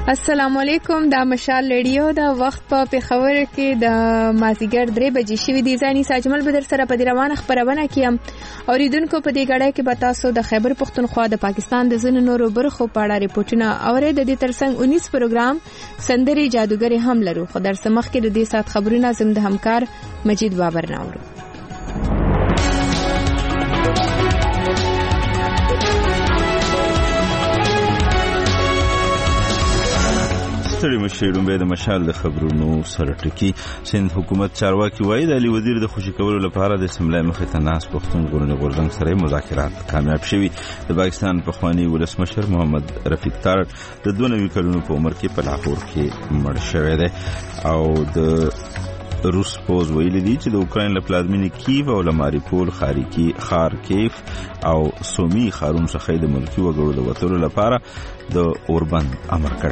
السلام علیکم. دا مشال رادیو دا وخت په پیښور کې د مازیګر 3 بجې شوې دي. ځاني ساجمل بدر سره په روانه خبرونه کیم. اوریدونکو په دې غړې کې به تاسو د خیبر پختونخوا د پاکستان د ځینو نورو برخو په اړه ریپورتونه اورئ. د دې ترڅنګ 19 پروګرام سندري جادوګری هم لرو. خو در سمخ کې د دې سات خبرونه زم د همکار مجید بابر ناورو. ستړي مشرون به د مشال د خبرونو سره ټکی. سند حکومت چارواکي وایي د علي وزیر د خوشي کولو لپاره د سملای مخې ته ناس پښتون غورځنګ سره مذاکرات کامیاب شوي. د پاکستان پخوانی ولسمشر محمد رفیق تارړ د 92 کلونو په عمر کې په لاهور کې مړ شوی دی او د روس پوز ویلي دي چې د اوکراین له پلازمینې کیف او له ماریپول خارکیف او سومي ښارونو څخه د ملکي وګړو د وتلو لپاره د اوربند امر کړی.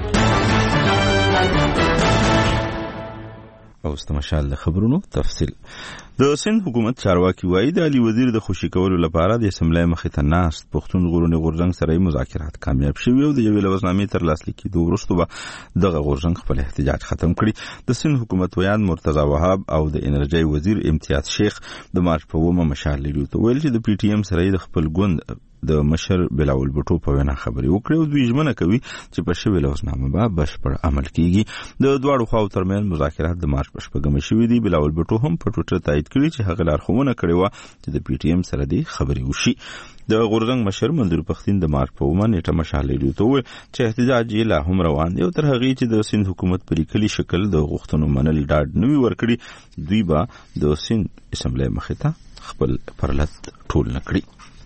او استمشال د خبرونو تفصیل. د سند حکومت چارواکي وایي د علي وزیر د خوشي کولو لپاره د اسمبلی مخې ته ناست پښتون غورځنګ سره مذاکرات کامیاب شوي او د یوې لوزنامې تر لاسلیک کېدو وروسته به دغه غورځنګ خپل احتجاج ختم کړي. د سند حکومت ویان مرتضی وهاب او د انرژي وزیر امتیاز شیخ د مارچ په 9 مشال لري ته ویل چې د پی ټی ایم سره د خپل ګوند د مشر بلاول بټو په وینا خبري وکړي او دوی ژمنه کوي چې په شوی لوزنامه به بشپړ عمل کیږي. د دواړو خواو ترمن مذاکرات د مارچ په 8 شوي دي. بلاول بټو هم په ټوټر تایید کړی چې هغه لارښوونه کړې و چې د پی ټی ایم سره د خبري وشي. د غورځنګ مشر منظور پښتين د مارچ په 9 نیټه مشال لري ته ویل چې احتجاج یې لا هم روان دی او تر هغه چې د سند حکومت په لیکلي شکل د غوښتنو منل ډاډ نوي ورکړي دوی به د سند اسمبلی مخې ته خپل پرلط ټول نکړي.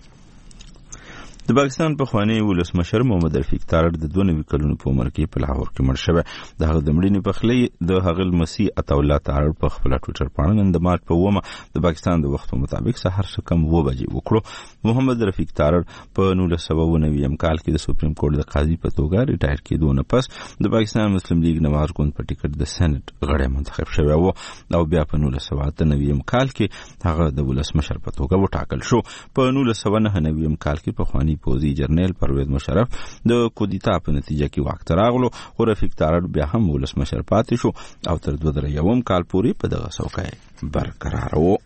د پاکستان پخوانی ولسمشر محمد رفیق تارړ د 92 کلونو په عمر کې په لاهور کې مړ شوی. د هغه د مړینې په خلی د هغه مسیح عطاالله تارړ په خپل ټویټر باندې نن د مارچ په 9 د پاکستان د وخت مطابق سحر کم 2 بجې وکړو. محمد رفیق تارړ په 1999 کال کې د سپریم کورټ د قاضي په توګه ریټایر کېدو نه پس د پاکستان مسلم لیگ نواز ګوند په ټیکټ د سېنات غړی منتخب شوی و او بیا په 1999 کال کې هغه د ولسمشر په توګه وټاکل شو. په 1999 کال کې پخوانی پوزي جنرال پرویز مشرف د کودتا په نتیجه کې واک ته راغلو او رفیق تارړ بیا هم ولسمشر پاتې شو او تر 2001 کال پورې په دغه څوکۍ برقرار و.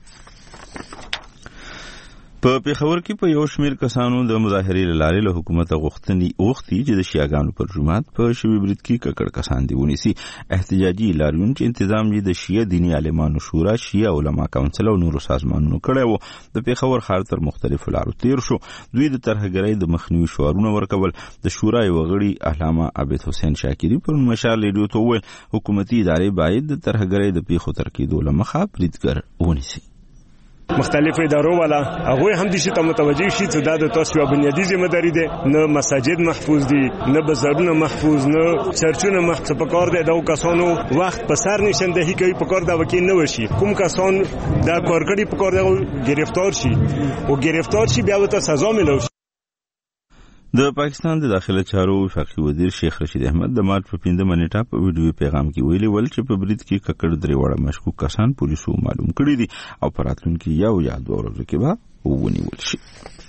په پیښور کې په یو شمېر کسانو د مظاهرې لارې له حکومت غوښتي چې د شیعاګانو پر جماعت په شوی برید کې ککړ کسان دی ونیسي. احتجاجي لاریون چې تنظیم یې د شیعه دینی عالمانو شورا، شیعه علما کونسل او نورو سازمانونو کړی و. د پیښور ښار تر مختلفو لارو تیر شو. دوی د ترهګرۍ د مخنیوي شعارونه ورکول. د شورا یو غړي علامه عابد حسین شاکری پر مشال لیدو ته وویل حکومتي ادارې باید د ترهګرۍ د پیښو تر کېدو لمخه بریدګر ونیسي. مختلف ادارو والا هغه هم دي چې متوجي شي چې د تاسو یو بنیادی ذمہ داری ده. نه مساجد محفوظ دي، نه بازارونه محفوظ، نه چرچونه محفوظ. په کار ده د کسانو وخت په سر نشندهي کوي، په کار دا وکیل نه وشي. کوم کسان دا کارګړي په کار ده گرفتار شي او گرفتار شي بیا وته سزا ملو شي. د پاکستان د داخله چارو وفاقي وزیر شیخ رشید احمد د مارچ په 15 نیټه په ویډیو پیغام کې ویلي ول چې په برید کې ککړ درې وړه مشکوک کسان پولیسو معلوم کړي دي او په راتلونکي یو یا دوه ورځو کې به ونیول شي.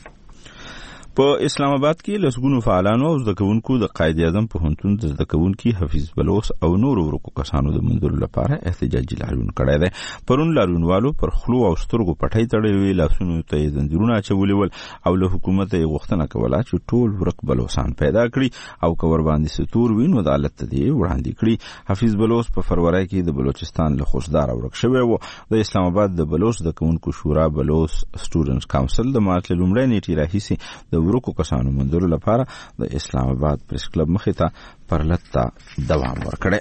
په اسلام آباد کې لسګونو فعالانو او زدهکوونکو د قائد اعظم پوهنتون د زدهکوونکي حفیظ بلوچ او نورو ورکو کسانو د منځلو لپاره احتجاجي لاریون کړی دی. پرون لاریونوالو پر خلو او سترګو پټۍ تړلې وې، لاسونو ته یې زنځیرونه اچولي ول او له حکومت یې غوښتنه کوله چې ټول ورک بلوچان پیدا کړي او که ورباندې ستور وي نو عدالت ته دې وړاندې کړي. حفیظ بلوچ په فروری کې د بلوچستان له خوشدار ورک شوی و. د اسلام آباد د بلوچ زدهکوونکو شورا بلوچ سټوډنټس کونسل د مارچ لومړۍ نیټې راهیسې د ورکو کسانو منځلو لپاره د اسلام آباد پریس کلب مخې ته پرلطه دوام ورکړي.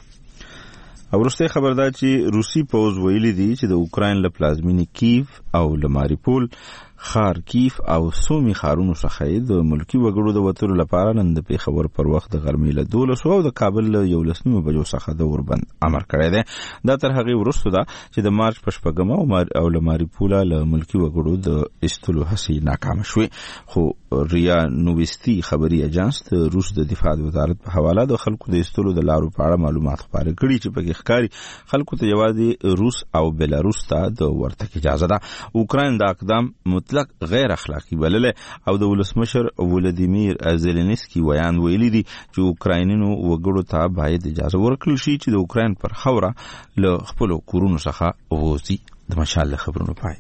او وروسته خبر ده چې روسي پوز ویلي دي چې د اوکراین له پلازمینې کیف او له ماریپول خارکیف او سومي ښارونو څخه د ملکی وګړو د وتلو لپاره نن د پیښور پر وخت د غرمې له 12 او د کابل له 11 بجو څخه د اوربند امر کړی دی. دا تر هغه وروسته ده چې د مارچ په 8 او له ماریپولا له ملکی وګړو د استلو هڅې ناکام شوې. خو ریا نوويستي خبري اجانس د روس د دفاع وزارت په حواله د خلکو د استلو د لارو په اړه معلومات خبرې کړي چې په ښکاری خلکو ته یوازې روس او بلاروس ته د ورتګ اجازه ده. اوکراین د اقدام مطلق غیر اخلاقی بللې او د ولسمشر ولادیمیر زيلنسکي ویان ویلي دي چې اوکراینینو وګړو ته باید اجازه ورکړل شي چې د اوکراین پر خوره له خپل کورونو څخه ووځي. د مشال خبرونو پای.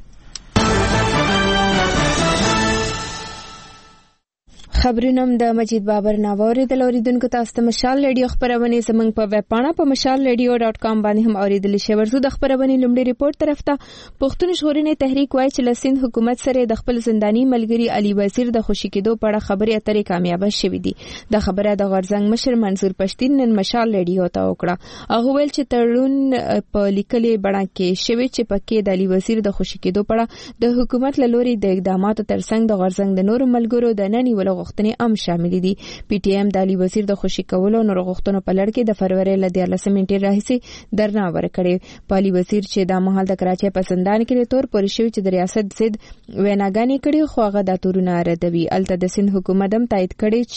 خبرونم د مجید بابر ناووري د اوریدونکو تاسو ته مشال ریډیو خبرونه زمنګ په ویب پاڼه په mashalradio.com باندې هم اوریدل شي. ورزو د خبرونه لومړی ریپورت طرف ته پښتون ژغورنې تحریک وایي چې لسین حکومت سره د خپل زنداني ملګری علي وزیر د خوشی کېدو په اړه خبرې اترې کامیاب شوې دي. د خبره د غرزنګ مشر منصور پښتين نن مشال ریډیو ته وکړه. هغه ویل چې تړون په لیکلې بڼه کې شوی چې پکې د علي وزیر د خوشی کېدو په اړه د حکومت لوري د اقداماتو ترڅنګ د غرزنګ د نورو ملګرو د نننی ولغ غوښتنې هم شامل دي. پی ټی ایم د علي وزیر د خوشی کولو نور غوښتنو په لړ کې د فروری ل 13 منټې راهیسې درنه ورکړې. په علي وزیر چې د مهال د کراچۍ په زندان کې تور پورې شوی چې د ریاست ضد ویناګانې کړي خو هغه د تورونه ردوي. الته د سند حکومت هم تایید کړي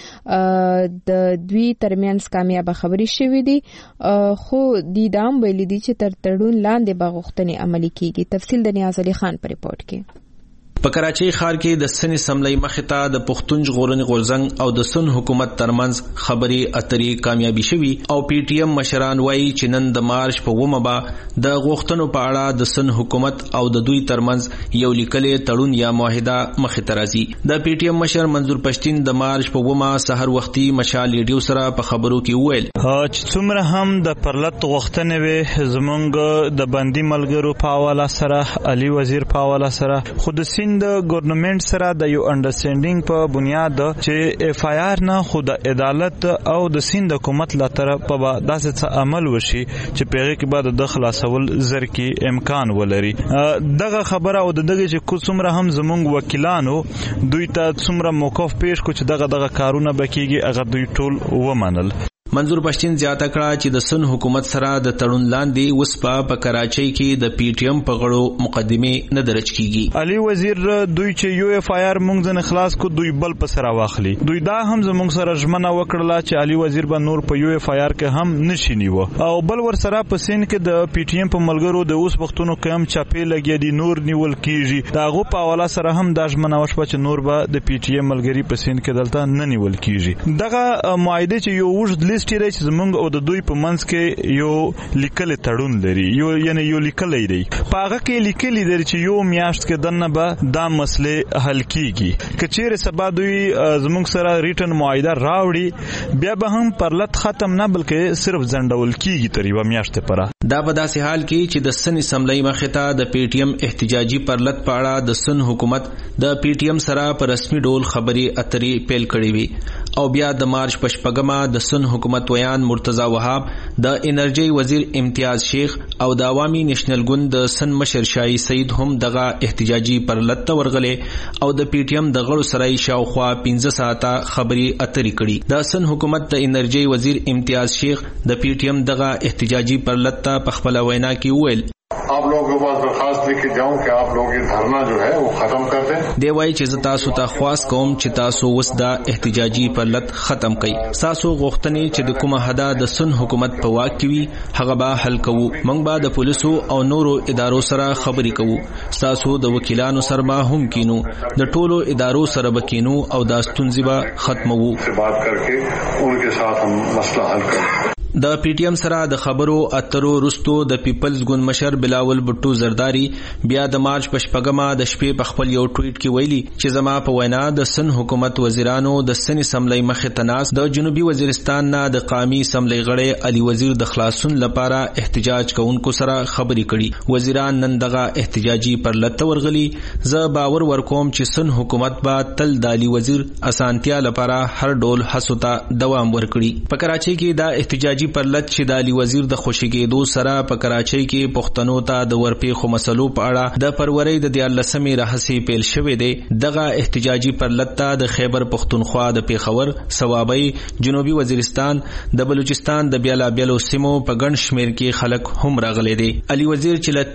چې د دوی ترمنځ کامیاب خبرې شوې دي خو د دام ویلي دي چې تر تړون لاندې به غوښتنې عملي کیږي. تفصیل د نیاز علي خان په ریپورت کې. په کراچۍ ښار کې د سن اسمبلی مخته د پښتون ژغورنې غورځنګ او د سن حکومت ترمنځ خبرې اترې کامیابی شوي او پی ټی ایم مشران وایي چې نن د مارچ په 9 د غوښتنو په اړه د سن حکومت او د دوی ترمنځ یو لیکلې تړون یا معاهده مخته راځي. د پی ټی ایم مشر منصور پښتين د مارچ په 9 سحر وختي مشال ریډیو سره په خبرو کې وویل چې څومره هم د پرلط غوښتنې وي زمونږ د بندي ملګرو په حواله سره علي وزیر په حواله سره خود سین د ګورنمنت سره د یو انډرسټینډینګ په بنیاد چې اف آی آر نه خود عدالت او د سند حکومت لا طرف په داسې څه عمل وشي چې پیغه کې بعد د خلاصول زر کې امکان ولري. دغه خبره او دغه چې څومره هم زمونږ وکیلانو دوی ته څومره موقف پیش کو چې دغه کارونه بکیږي هغه دوی ټول ومنل. منظور پښتين زیاته کړه چې د سن حکومت سره د تړون لاندې وسپا په کراچۍ کې د پی ټی ایم په غړو مقدمه نه درج کیږي. علي وزیر دوی چې یو اف آی آر مونږ نه خلاص کو دوی بل په سره واخلي. دوی دا هم زمونږ سره ژمنه وکړه چې علي وزیر به نور په یو اف آی آر کې هم نشي نیو او بل ور سره په سین کې د پی ټی ایم په ملګرو د اوس وختونو کې هم چاپی لګي دي نور نیول کیږي. دا غو په حواله سره هم د ژمنه وشو چې نور به د پی ټی ایم ملګری په سین کې دلته نه نیول کیږي. دغه معاهده چې یو وژد لیست چې زمونږ او د دوی په منځ کې یو لیکل تړون لري یو لیکل دی په هغه کې لیکل دی چې یو میاشت کې دنه به دا مسله حل کیږي. کچېره سبا دوی زمونږ سره ریټن معاهده راوړي بیا به هم پرلط ختم نه بلکې صرف ځنډول کیږي تر یو میاشت پره. دا په داسې حال کې چې د سن اسمبلی مخته د پی ټی ایم احتجاجي پرلط په اړه د سن حکومت د پی ټی ایم سره په رسمي ډول خبرې اترې پیل کړې وي او بیا د مارچ په 8 د سن حکومت ویان مرتضی وهاب د انرژي وزیر امتیاز شیخ او د عوامي نېشنل ګوند د سن مشر شاهي سعید هم دغه احتجاجي پرلط ورغلې او د پی ټی ایم د غړو سره شاوخوا 15 ساعته خبرې اترې کړې. د سن حکومت د انرژي وزیر امتیاز شیخ د پی ټی ایم دغه احتجاجي پرلط په خپل وینا کې وویل आप लोगों के पास दरखास्त लेके जाऊं कि आप लोग ये धरना जो है वो खत्म कर दें. دی وایي چې تاسو ته خواست کوم چې تاسو وس دا احتجاجي پرلط ختم کړئ. تاسو غوښتنې چې د کومه حدا د سن حکومت په واک کې وي هغه به حل کوو. موږ به د پولیسو او نورو ادارو سره خبرې کوو. تاسو د وکیلانو سره به هم کینو د ټولو ادارو سره به کینو او دا ستونزې به ختموو. بات کرके उनके साथ हम मसला हल करें. د پی ټی ایم سره د خبرو اترو رستو د پیپلز ګوند مشر بلاول بټو زرداری بیا د مارچ په 8 د شپې په خپل یو ټویټ کې ویلي چې زما په وینا د سن حکومت وزیرانو د سن اسمبلی مخه تناس د جنوبي وزیرستان نه د قومي اسمبلی غړي علي وزیر د خلاصون لپاره احتجاج کوونکو سره خبرې کړي. وزیران نن دغه احتجاجي پرلط ورغلي. زه باور ورکوم چې سن حکومت به تل د علي وزیر اسانتیا لپاره هر ډول هڅو ته دوام ورکړي. په کراچۍ کې دا احتجاجي پرلط چې د علي وزیر د خوشیګېدو سره په کراچۍ کې پښتنو ته د ورپېښو مسلو په اړه د فروری د 13 راهیسې پیل شوې دی. دغه احتجاجي پرلط ته د خیبر پښتونخوا د پیښور، صوابۍ، جنوبي وزیرستان، د بلوچستان د بیلابیلو سیمو په ګڼ شمیر کې خلک هم راغلي دي. علي وزیر چې له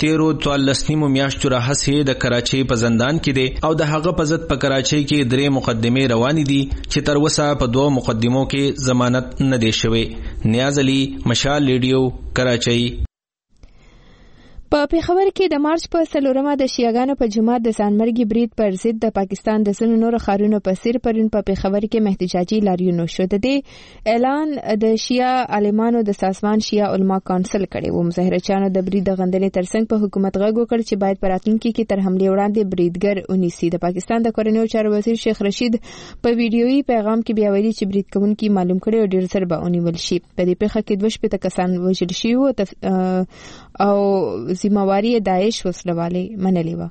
13 میاشتو راهیسې د کراچۍ په زندان کې دی او د هغه په ضد په کراچۍ کې 3 مقدمې روانې دي چې تر اوسه په 2 مقدمو کې ضمانت نه دی شوی. نیاز علي، مشال ریډیو، کراچۍ. په پیښور کې د مارچ په 4مه د شیعاګانو په جماعت د ځانمرګي برید پر ضد د پاکستان د ځینو نورو ښارونو په څیر پرون په پیښور کې احتجاجي لاریون وشو. د دې اعلان د شیعه عالمانو د سازمان شیعه علما کونسل کړی و. مظاهرچیانو د برید د غندلې ترڅنګ په حکومت غږ وکړ چې باید په راتلونکي کې تر حملې وړاندې بریدګر ونیسي. د پاکستان د کورنیو چارو وزیر شیخ رشید په ویډیويي پیغام کې بیا ویلي چې برید کوونکي معلوم کړي او ډیر ژر به ونیول شي. په دې پیښه کې 2 کسان وژل شوي او ذمہواری داعش وسلوالې منلې و.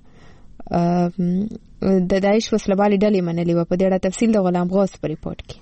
د داعش وسلوالې ډلې منلې و. په دې اړه تفصیل د غلام غوث په ریپورت کې.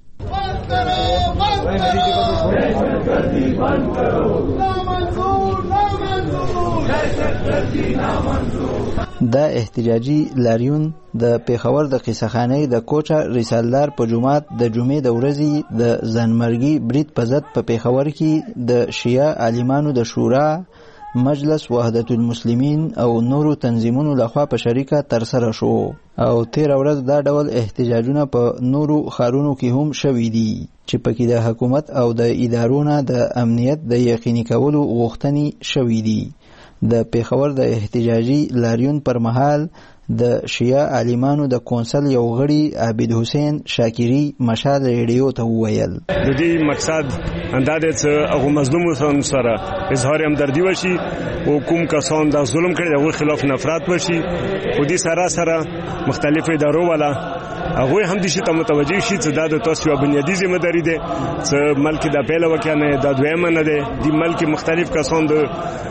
دا احتجاجي لاریون د پیښور د قصخانې د کوچا رسالدار په جماعت د جمعې د ورځې د ځانمرګي برید په ضد په پیښور کې د شیعه عالمانو د شورا، مجلس وحدت المسلمین او نورو تنظیمونو لخوا په شریکه ترسره شو او 13 ورځ دا ډول احتجاجونه په نورو ښارونو کې هم شوي دي چې پکې د حکومت او د ادارونو د امنیت د یقیني کولو غوښتنې شوي دي. د پیښور د احتجاجي لاریون پر مهال د شیعه عالمانو د کونسل یو غړي عابد حسین شاکری مشال ریډیو ته وویل د دې مقصد اندازه چې هغه مظلومانو سره اظهار همدردی وشي او کوم کسان د ظلم کړي دغه خلاف نفرت وشي او دې سره مختلف ادارو والا هغه هم دې ته متوجه شي چې د تاسو یو بنیادی ذمہ داری ده چې ملک د پیله وکنه د دویمه نه ده. د ملک مختلف کسان د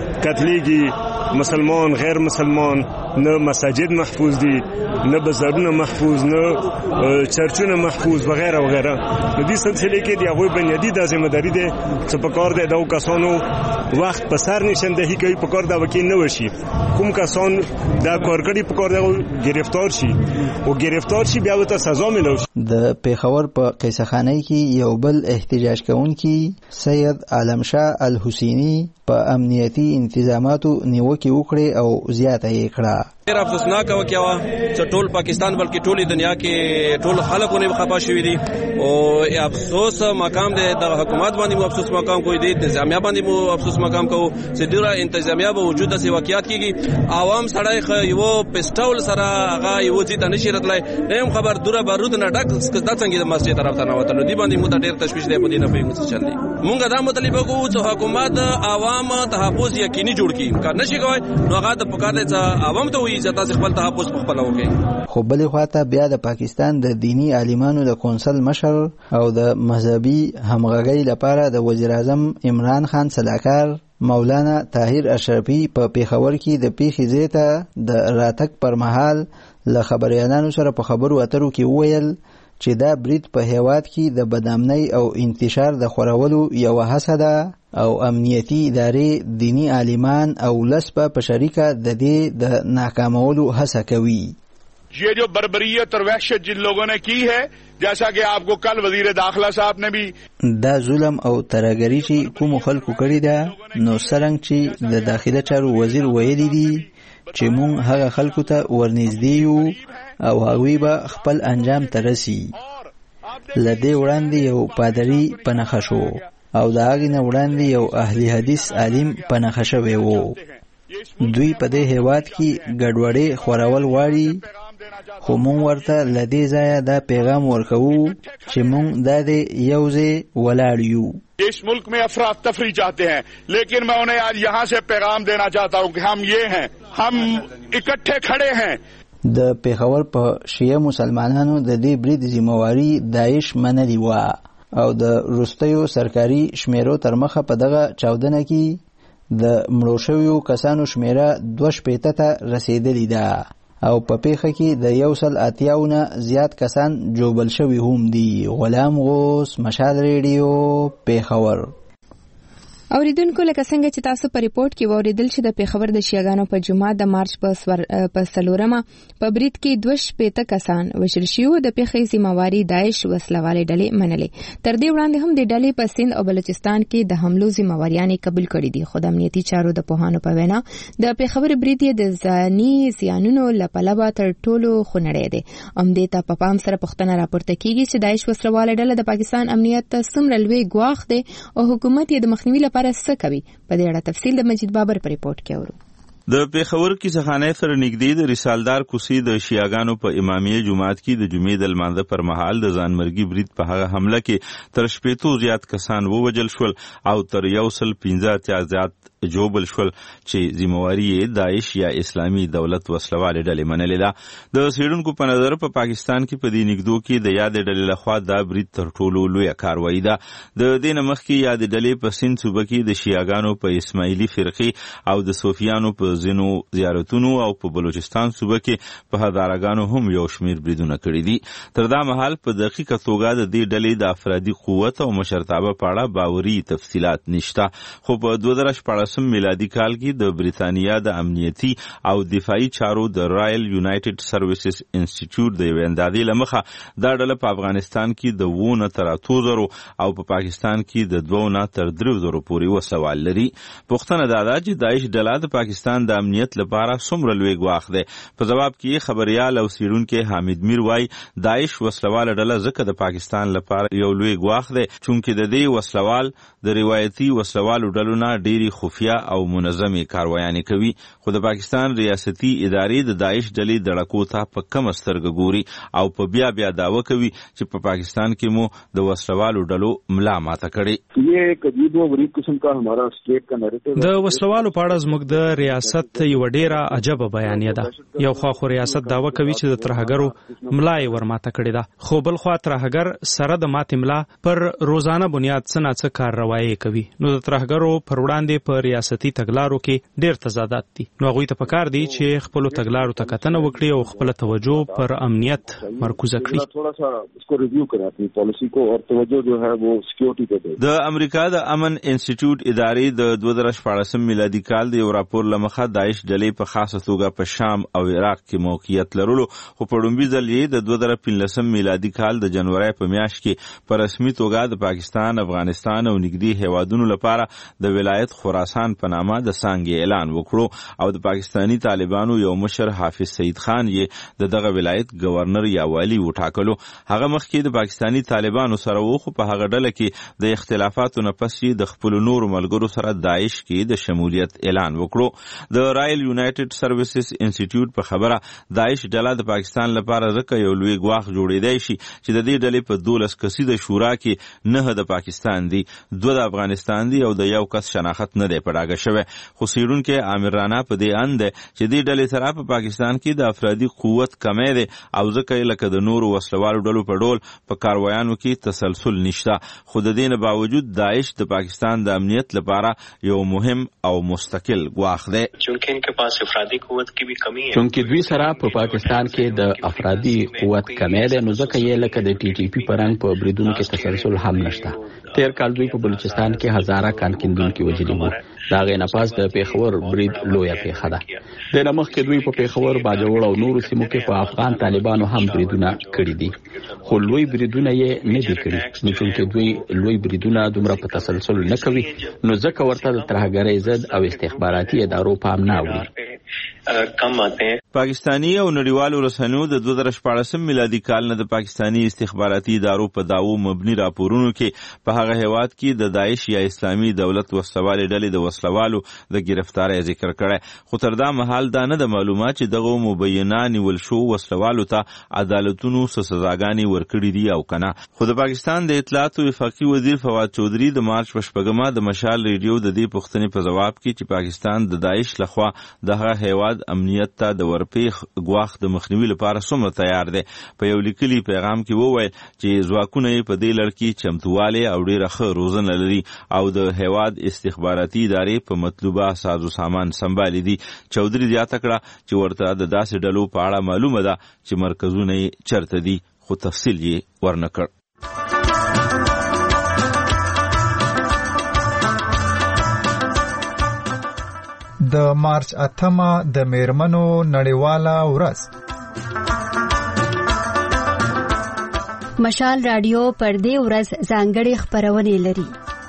قتلیږي، مسلمان غیر مسلمان، نه مساجد محفوظ دي، نه بازارونه محفوظ، نه چرچونه محفوظ وغیرہ وغیرہ. د دې سلسله کې د هغه بنیادی د ذمہ داری ده چې په کار ده د کسانو وخت په سر نشاندهی کوي په کار دا وکیل نه وشي. کوم کسان دا کارګری په کار دا گرفتار شي او گرفتار شي بیا ته سزا ملو شي. د پیښور په قصخانې کې یو بل احتجاج کوونکی سید عالمشاه الحسینی په امنیتي انتظاماتو نیوکه وکړه او زیاته یې کړه. ډیر افسوسناک واقعا چې ټول پاکستان بلکې ټولې دنیا کې ټول خلکونه خپه شوي دي او افسوس مقام د حکومت باندې مو افسوس مقام کوي، د انتظامیه باندې مو افسوس مقام کوي چې ډیره انتظامیه به وجود د واقعیت کېږي. عوام سړی یو پسټول سره هغه یو ځای ته نشي راتلای. هم خبر دوره بارود نه ډک د څنګه د مسجد طرف ته نه وته دی باندې مو ډیر تشویش دی په دې نه پیږي څه چل دی. مونږ دا مطالبه کوو چې حکومت عوام تحفظ یقیني جوړ کړي. کار نشي کوي نو هغه د پکار دی چې عوام ته وي چې تاسو خپل تحفظ خپل وکړي. خو بلې خواته بیا د پاکستان د دینی عالمانو د کونسل مشر او د مذهبي همغږۍ لپاره د وزیر اعظم عمران خان صلاحکار مولانا طاهر اشرفي په پیښور کې د پیښې ځای ته د راتګ پر مهال له خبريالانو سره په خبرو اترو کې وویل چې دا برید په هیواد کې د بدامنۍ او انتشار د خورولو یو هڅه ده او امنیتی ادارې دینی عالمان او لسبه په شریکه د دې د ناکامولو هڅه کوي. یہ جو بربریت اور وحشت جن لوگوں نے کی ہے جیسا کہ آپ کو کل وزیر داخلہ صاحب نے بھی دا ظلم او ترهګری چې کوم خلکو کړی ده نو څرنګه چې د داخله چارو وزیر ویلي دي چې مونږ هغه خلکو ته ورنږدې یو او هغوی به خپل انجام ته رسي. لدې وړاندې یو پادری په نښه شو او د هغې نه وړاندې یو اهل حدیث عالم په نښه شوی و. دوی په دې هیواد کې ګډوډي خورول غواړي خو مونږ ورته له دې ځایه دا پیغام ورکوو چې مونږ دا د یو ځای ولاړ یو. اس ملک میں افراتفری چاہتے ہیں لیکن میں انہیں آج یہاں سے پیغام دینا چاہتا ہوں کہ ہم یہ ہیں، ہم اکٹھے کھڑے ہیں. د پیښور په شیعه مسلمانانو د دې برید ذمہواری داعش منلې وه او د وروستیو سرکاري شمیرو تر مخه په دغه چاودنه کې د مړو شویو کسانو شمیره 280 ته رسیدلې ده او په پیښه کې د 180 نه زیات کسان جوبل شوي هم دي. غلام غوث، مشال ریډیو، پیښور. اوریدونکو لکه څنګه چې تاسو په ریپورت کې وریدل چې د پیښور د شیعاګانو په جماعت د مارچ په 4مه په برید کې 280 کسان وژل شوي. د پیښې ذمہواری داعش وسلوالې ډلې منلې. تر دې وړاندې هم د ډلې په سند او بلوچستان کې د حملو ذمہواریان قبول کړي دي خو د امنیتي چارو د پوهانو په وینا د پیښور برید د ځاني زیانونو لپاره تر ټولو خونړی دی. امدې ته په پام سره پوښتنه راپورته کیږي چې داعش وسلوالې ډله د پاکستان امنیت ته څومره لوی ګواښ دی او حکومت یې د مخنیوي لپاره لپاره څه کوي؟ په دې اړه تفصیل د مجید بابر په ریپورت کې اورو. د پیښور کیسه خانه سره نږدې د رسالدار کوڅې د شیعاګانو په امامیه جماعت کې د جمعې د لمانځه پر مهال د ځانمرګي برید په هغه حمله کې تر 80 زیات کسان ووژل شول او تر 115 زیات جوبل شول چې ذمہواری یې داعش یا اسلامي دولت وسلوالې ډلې منلې ده. د سیډونکو په نظر په پاکستان کې په دې نګدو کې د یاد ډلې لخوا دا برید تر ټولو لوی کاروایی ده. د دې نه مخکې یاد ډلې په سند صوبه کې د شیعاګانو په اسماعیلي فرقې او د صوفیانو په ځینو زیارتونو او په بلوچستان صوبه کې په هزارهګانو هم یو شمیر بریدونه کړي دي. تر دا مهال په دقیقه توګه د دې ډلې د افرادي قوت او مشرتابه په اړه باوري تفصیلات نشته، خو په 2014 میلادي کال کې د بریتانیا د امنیتي او دفاعي چارو د رائل یونایټډ سروسز انسټیټیوټ د یو اندازې لمخه دا ډله په افغانستان کې د 2 تر 8,000 او په پاکستان کې د 2 تر 3,000 پورې وسوال لري. پوښتنه دا ده چې داعش ډله د پاکستان د امنیت لپاره څومره لوی ګواښ دی؟ په جواب کې خبريال او سیډونکو حامد میر وایي داعش وسلواله ډله ځکه د پاکستان لپاره یو لوی ګواښ دی چونکې د دې وسلوال د روایتي وسلوالو ډلو نه ډېری خفیه او منظمې کاروایانې کوي، خو د پاکستان ریاستي ادارې د داعش ډلې دړکو ته په کم سترګه ګوري او په بیا دعوه کوي چې په پاکستان کې مو د وسلوالو ډلو ملا ماته کړي. یہ ایک عجیب و غریب قسم کا ہمارا اسٹیٹ کا نیریٹو د وسلوالو په اړه زموږ د ریاست یو ډیره عجبه بیانیه ده. یو خو ریاست دعوه کوي چې د ترهګرو ملا یې ورماته کړي ده، خو بل خو ترهګر سره د ماتې ملا پر روزانه بنیاد څه نه څه کارروایي کوي. نو د ترهګرو پر وړاندې په ریاستي تګلارو کې ډېر تضادات دي. نو هغوی ته پکار دی چې خپل تګلارو ته کتنه وکړي او خپل توجه پر امنیت مرکوزه کړي. تھوڑا سا اس کو ریویو کریں اپنی پالیسی کو اور توجہ جو ہے وہ سکیورٹی پہ دیں. د امریکا د امن انسټیټیوټ ادارې د 2014 میلادي کال د یو راپور لمخه داعش ډلې په خاصه توګه په شام او عراق کې موقعیت لرلو، خو په لومړي ځل یې د 2015 میلادي کال د جنوري په میاشت کې په رسمي توګه د پاکستان، افغانستان او نږدې هیوادونو لپاره د ولایت خراسان په نامه د څانګې اعلان وکړو او د پاکستانی طالبانو یو مشر حافظ سعید خان یې دغه ولایت گورنر یا والی وټاکلو. هغه مخکې د پاکستانی طالبانو سره و، خو په هغه ډله کې د اختلافاتو نه پس د خپل نور ملګرو سره داعش کې د شمولیت اعلان وکړو. د رائل یونایټډ سروسز انسټیټیوټ په خبره داعش ډله د پاکستان لپاره ځکه یو لوی ګواښ جوړېدای شي چې د دې ډلې په 12 کسیزه شورا کې 9 د پاکستان دي، 2 د افغانستان دي او د یو کس شناخت نه دی پړاګه شوی. خو سیډونکو عامر رانا په دې اند چې دې ډلې سره په پاکستان کې د افرادي قوت کمی دی او ځکه لکه د نورو وسلوالو ډلو په ډول په کاروایانو کې تسلسل نشته. خو د دې نه باوجود داعش د پاکستان د امنیت لپاره یو مهم او مستقل ګواښ دی. چونکه ان کے پاس افرادی قوت کی بھی کمی ہے، چونکه دوی سره په پاکستان کې د افرادي قوت کمی دی، نو ځکه یې لکه د ټي ټي پی پرنګ په بریدونو کې تسلسل هم نشته. تیر کال دوی په بلوچستان کې هزاره کان کیندونکو وژلي وو. دا غي نه پاس د پیښور برید لویه پیښه ده. د نمخ کې دوی په پیښور باجوړ او نورو سیمو کې په افغان طالبانو هم بریدونه کړي دي، خو لوی بریدونه یې نه دي کړي. نو چې دوی لوی بریدونه دومره په تسلسل نه کوي، نو ځکه ورته د ترهګرۍ ضد او استخباراتي ادارو پام نه وړي. کم آتے ہیں. پاکستانی او نړیوالو رسنیو د 2014 میلادي کال نه د پاکستانی استخباراتي ادارو په داوو مبني راپورونو کې په هغه هیواد کې د داعش یا اسلامي دولت وسلوالې ډلې د وسلوالو د گرفتاری ذکر کړی، خو تر دا مهال دا نه د معلومات چې دغه مبینه نیول شو وسلوالو ته عدالتونو سزاګانې ورکړي دي او کنه. خو د پاکستان د اطلاعات وفاقي وزیر فواد چودھری د مارچ په 8 د مشال ریډیو د دې پوښتنې په جواب کې چې پاکستان د داعش لخوا دغه هیواد امنیت ته د ورپیخ ګواښ د مخنیوي لپاره څومره تیار دی، په یو لیکلي پیغام کې وویل چې ځواکونه یې په دې لړ کې چمتووالی او ډېره ښه روزنه لري او د هیواد استخباراتي ادارې په مطلوبه سازو سامان سنبالي دي. چودھری زیاته کړه چې ورته د داسې ډلو په اړه معلومه ده چې مرکزونه یې چرته دي، خو تفصیل یې ورنه کړ. د مارچ 8 د میرمنو نړیواله ورځ. مشال رادیو پر دې ورځ ځانګړې خبرونه لري.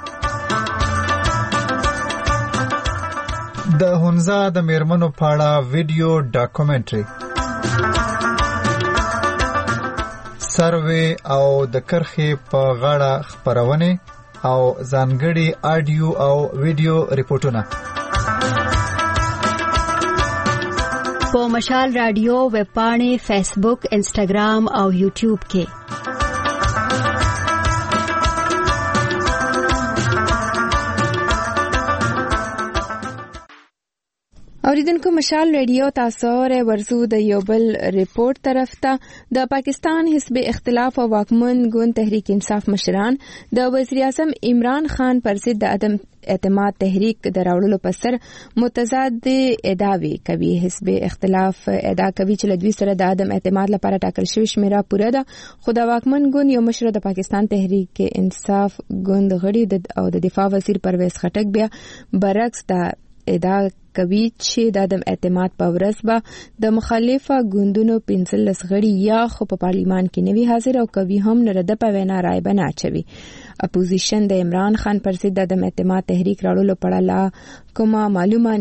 د هنزا د میرمنو په اړه ویډیو ډاکومنټري، سروې او د کرخې په غاړه خبرونه او ځانګړي آډیو او ویډیو ریپورتونه په مشال رادیو ویب پاڼې، فیسبوک، انسټاګرام او یوټیوب کې. اوریدونکو مشال ریډیو تاسو ورزو د یو بل ریپورت طرف ته. د پاکستان حزب اختلاف او واکمن ګوند تحریک انصاف مشران د وزیر اعظم عمران خان پر ضد د عدم اعتماد تحریک دراوړلو په سر متضاد ادعاوې کوي. حزب اختلاف ادعا کوي چې لدوی سره د عدم اعتماد لپاره ټاکل شوی شمیره پوره ده، خو د واکمن ګوند یو مشر د پاکستان تحریک انصاف ګوند غړي او د دفاع وزیر پرویز خټک بیا برعکس د ادعا کوي چې د عدم اعتماد په ورځ به د مخالفه ګوندونو 15 غړي یا خو په پارلیمان کې نوي حاضر او کوي هم نرده په وینا رائے بنا چوي. اپوزیشن د عمران خان پر ضد د عدم اعتماد تحریک راوړلو په اړه کومه معلومه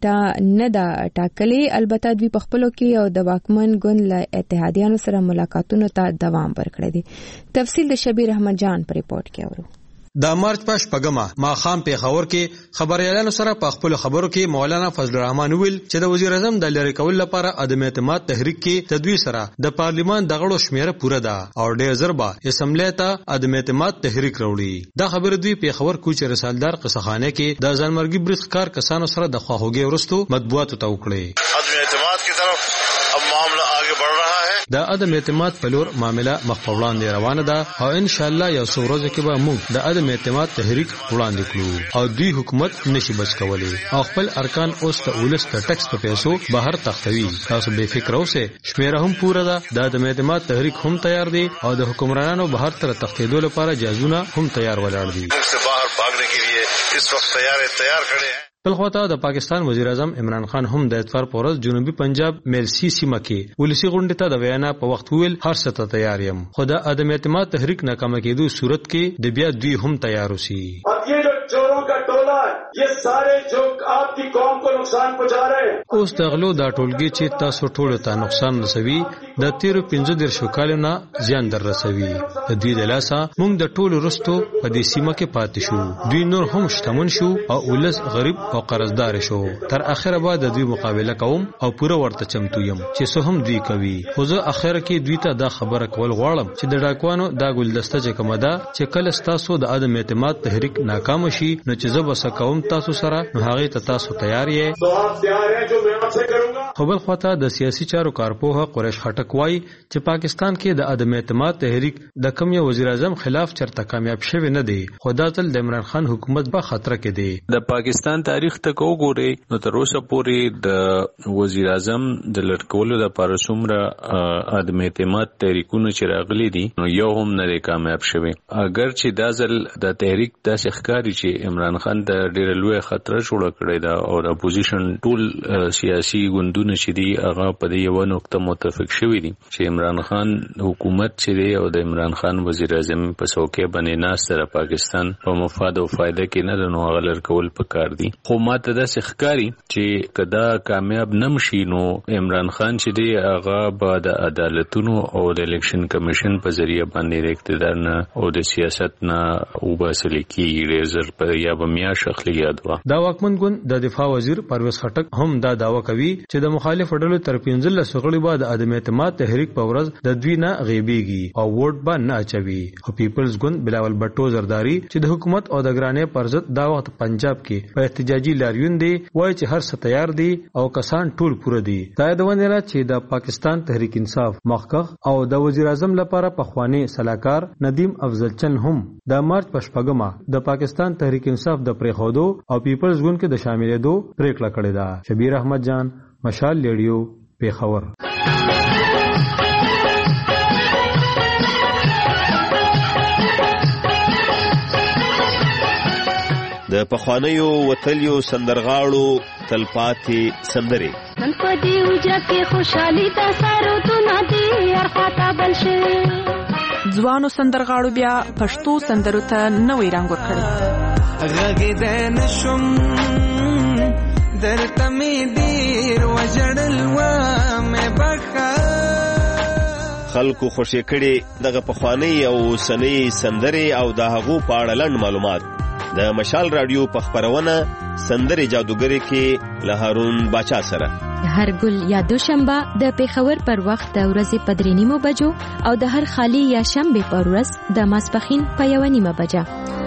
نه دا ټاکلي، البته دوی په خپلو کې او د واکمن ګوند له اتحادیانو سره ملاقاتونو ته دوام ورکړی دی. تفصیل د شبیر احمد جان په ریپورت کې اورو. د مارچ په شپږمه ماښام پیښور کې خبريالانو سره په خپل خبرو کې مولانا فضل الرحمن ویل چې د وزیر اعظم د لری کول لپاره عدم اعتماد تحریک کې تدوی سره د پارلیمان د غړو شمیره پوره ده او ډېر ضربه اسمبلی ته عدم اعتماد تحریک راوړي. دا خبره دوی پیښور کوچ رسالدار قصخانه کې د ځانمرګي برید ښکار کسانو سره د خواخوږي ورستو مطبوعاتو ته وکړي. عدم اعتماد کی طرف اب معاملہ آگے بڑھ رہا ہے. د عدم اعتماد په لور معاملہ مخ په وړاندې روانه ده او ان شاء الله یو څو ورځې کې به موږ د عدم اعتماد تحریک وړاندې کړو او دوی حکومت نشي بچ کولای او خپل ارکان اوس ته ولس د ټیکس په پیسو بهر تختوي. تاسو بے فکر اوسئ، شمیره هم پوره ده، د عدم اعتماد تحریک هم تیار دي او د حکمرانانو بهر تر تختیدو لپاره جازونه هم تیار ولاړ دي. باہر بھاگنے کے لیے اس وقت تیار کھڑے ہیں. بلخواته د پاکستان وزیر اعظم عمران خان هم د اتفاق پر ورځ جنوبي پنجاب میلسی سیمه کې ولسی غونډه ته د وینا په وخت ویل هر څه ته تیار یم، خو د عدم اعتماد تحریک ناکامه کېدو صورت کې د بیا دوی هم تیار اوسي. یہ سارے جو آپ کی قوم کو نقصان پہنچا رہے ہیں. اوس دغلو دا ټولګي چې تاسو ټول ته نقصان رسوي د تیر 15 کالونو زیان در رسوي. د دې د لاسه موږ د ټولو رستو په دې سیمه کې پاتې شو. دوی نور هم شتمن شو او ولس غریب او قرضدار شو. تر اخره به د دوی مقابله کوم او پوره ورته چمتو یم چې څه هم دوی کوي. خو زه اخره کې دوی ته دا خبره کول غواړم چې د ډاکوانو دا ګلدسته چې کومه ده چې کله تاسو د عدم اعتماد تحریک ناکام شي نو چې زه بس کوم تاسو سره نو هغه ته تاسو تیار یې. خو بل خواته د سیاسي چارو کارپوه قریش خټک وایي چې پاکستان کې د عدم اعتماد تحریک د کم یو وزیر اعظم خلاف چرته کامیاب شوی نه دی، خو دا ځل د عمران خان حکومت په خطر کې دی. د پاکستان تاریخ ته وګورئ نو تر اوسه پورې د وزیر اعظم د لټکولو لپاره څومره عدم اعتماد تحریکونه چې راغلي دي نو یو هم نه دی کامیاب شوی. اگر چې دا ځل د تحریک داسې ښکاري چې عمران خان د ډېر لوی خطر جوړ کړی دا او د اپوزیشن ټول سیاسي ګوندونه چې دي هغه په دې یو نقطه متفق شوي دي چې عمران خان حکومت چې دی او د عمران خان وزیر اعظم په څوکۍ باندې ناست سره پاکستان په مفاد او فائدہ کې نه نو هغه لرکول پکار دي. خو ماته داسې ښکاري چې کدا کامیاب نمشي نو عمران خان چې دی هغه به د عدالتونو او د الیکشن کمیشن په ذریعہ باندې د اقتدار نه او د سیاست نه وباسل کېږي. ریزر په یا به میا شخصي یاد وا دا واکمن ګوند د دفاع وزیر پرویز خټک هم دا داوا کوي چې د مخالف ډلو تر 15 غړي به د عدم اعتماد تحریک په ورځ د دوی نه غیبيږي او ووټ به نه اچوي. خو پیپلز ګوند بلاول بټو زرداری چې د حکومت او د ګرانې پر ضد دا وخت پنجاب کې په احتجاجي لاریون دی وایي چې هر څه تیار دي او کسان ټول پوره دي. دا د ونیلا چې د پاکستان تحریک انصاف مخکخ او د وزیر اعظم لپاره پخوانی صلاحکار ندیم افضل چن هم د مارچ په شپږمه د پاکستان تحریک انصاف د پریخودو او پیپلز ګوند کې د شاملېدو پریکړه کړې ده. شبیر احمد جان، مشال ریډیو، پیښور. د پخوانیو وتلیو سندرغاړو تلپاتې سندرې نن په دې وجه کې خوشحالي د سارو دونه دي ارخاته بل شي. ځوانو سندرغاړو بیا پښتو سندرو ته نوې رنګ ورکړی. غږېدی نشم درته مې ډېر وژړل ومې بښه. خلکو خوشی کړي دغه پخوانی او سنی سندري او د هغو په اړه لنډ معلومات د مشال رادیو په خبرونه سندري جادوګری کې له هارون باچا سره هر ګل یا دوشنبه د پیښور پر وخت د ورځې په 3:30 بجو او د هر خالی یا شنبه پر ورځ د ماسپخین په 1:30 بجه.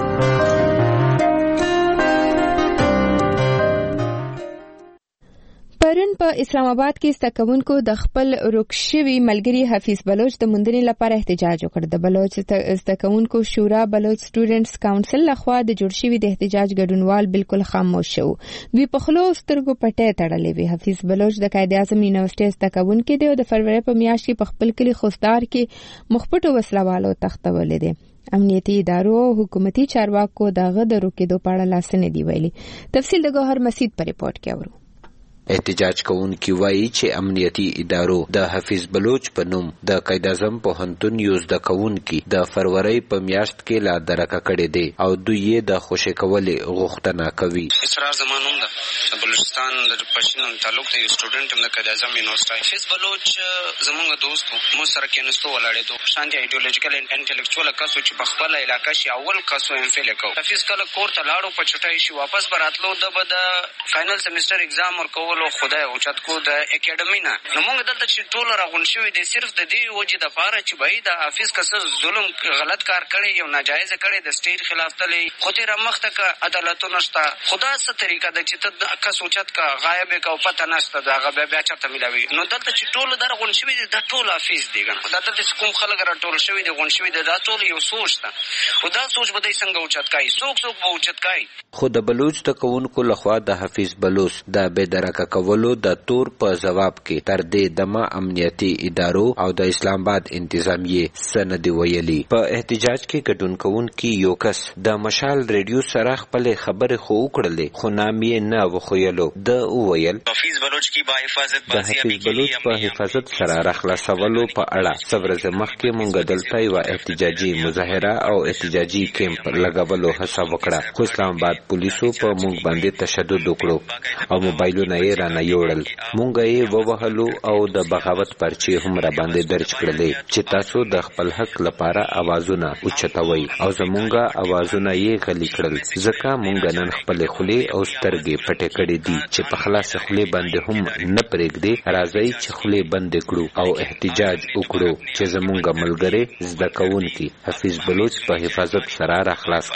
پرون په اسلام آباد کې زده‌کوونکو د خپل ورکشوي ملګري حفیظ بلوچ د موندنې لپاره احتجاج وکړ. د بلوچ زده‌کوونکو شورا بلوچ سټوډنټس کاونسل لخوا د جوړ شوي د احتجاج ګډونوال بالکل خاموش شو. دوی په خلو سترګو پټې تړلې وي. حفیظ بلوچ د قائد اعظم یونیورسيټي زده‌کوونکي دی او د فروری په میاشت کې په خپل کلی خوستار کې مخپټو وسلوالو تختولې دي. امنیتي ادارو او حکومتي چارواکو دغه د روکېدو په اړه لاسنه دی ویلي. تفصیل د ګوهر مسعود په ریپورت کې اورو. احتجاج کوونکي وایي چې امنیتي ادارو د حفیظ بلوچ په نوم د قائد اعظم پوهنتون یو زده‌کوونکي د فروری په میاشت کې لا درکه کړې دي او دوی یې د خوشی کولې غوښتنه کوي. اسرار زمانوم ده بلوچستان د پښتون تعلق دی سټوډنټ د قائد اعظم یونیورسيټي. حفیظ بلوچ زموږ دوست مو سره کېنستو ولاړېدو شانتي ایډیولوژیکل انټلیکچوال کاسو چې په خپل علاقې شي اول کاسو ایم فیل کو. حفیظ کله کور ته لاړو په چټای شي واپس براتلو د بد فائنل سیمستر ایگزام ورکو ولو خدای او چت کو د اکیډمی نه نو موږ دلته چې ټول راغون شوی دي صرف د دې وجه د پاره چې بای د حافظ کسر ظلم غلط کار کړي یو ناجایز کړي د سټیټ خلاف تلې خو تیر مخته کا عدالت نشته خدا څه طریقه د چې ته کا سوچت کا غایب کا پته نشته دا غبه بیا چرته ملاوي نو دلته چې ټول درغون شوی دي د ټول حافظ دي ګن دلته کوم خلک را ټول شوی دي غون شوی دي دا ټول یو سوچ ده او دا سوچ بده څنګه اوچت کای څوک به اوچت کای. خو د بلوچ د کوونکو لخوا د حفیظ بلوچ د بېدرکه کولو د تور په جواب کې تر دې دمه امنیتي ادارو او د اسلام آباد انتظامیه سند ویلي. په احتجاج کې ګډون کوونکي یو کس د مشال ریډیو سره خپل خبره خو وکړلې خو نام یې نه وخویلو. د ویل حفیظ بلوچ کی با حفاظت د حفیظ بلوچ په حفاظت سره راخلاصولو په اړه صبر مخکې مونږ دلته یو احتجاجي مظاهره او احتجاجي کیمپ لګولو هڅه وکړه خو اسلام آباد پولیسو په مونږ باندې تشدد وکړو او موبایلونه یې رانه یوړل. مونږ یې ووهلو او د بغاوت پرچې هم را باندې درج کړلې چې تاسو د خپل حق لپاره اوازونه اوچتوي او زمونږه اوازونه یې غلي کړل ځکه مونږ نن خپل خولې او سترګې پټې کړې دي چې په خلاص خولې باندې هم نه پرېږدي. راځي چې خولې بندې کړو او احتجاج وکړو چې زمونږ ملګری زده‌کوونکي حفیظ بلوچ په حفاظت سره را خلاص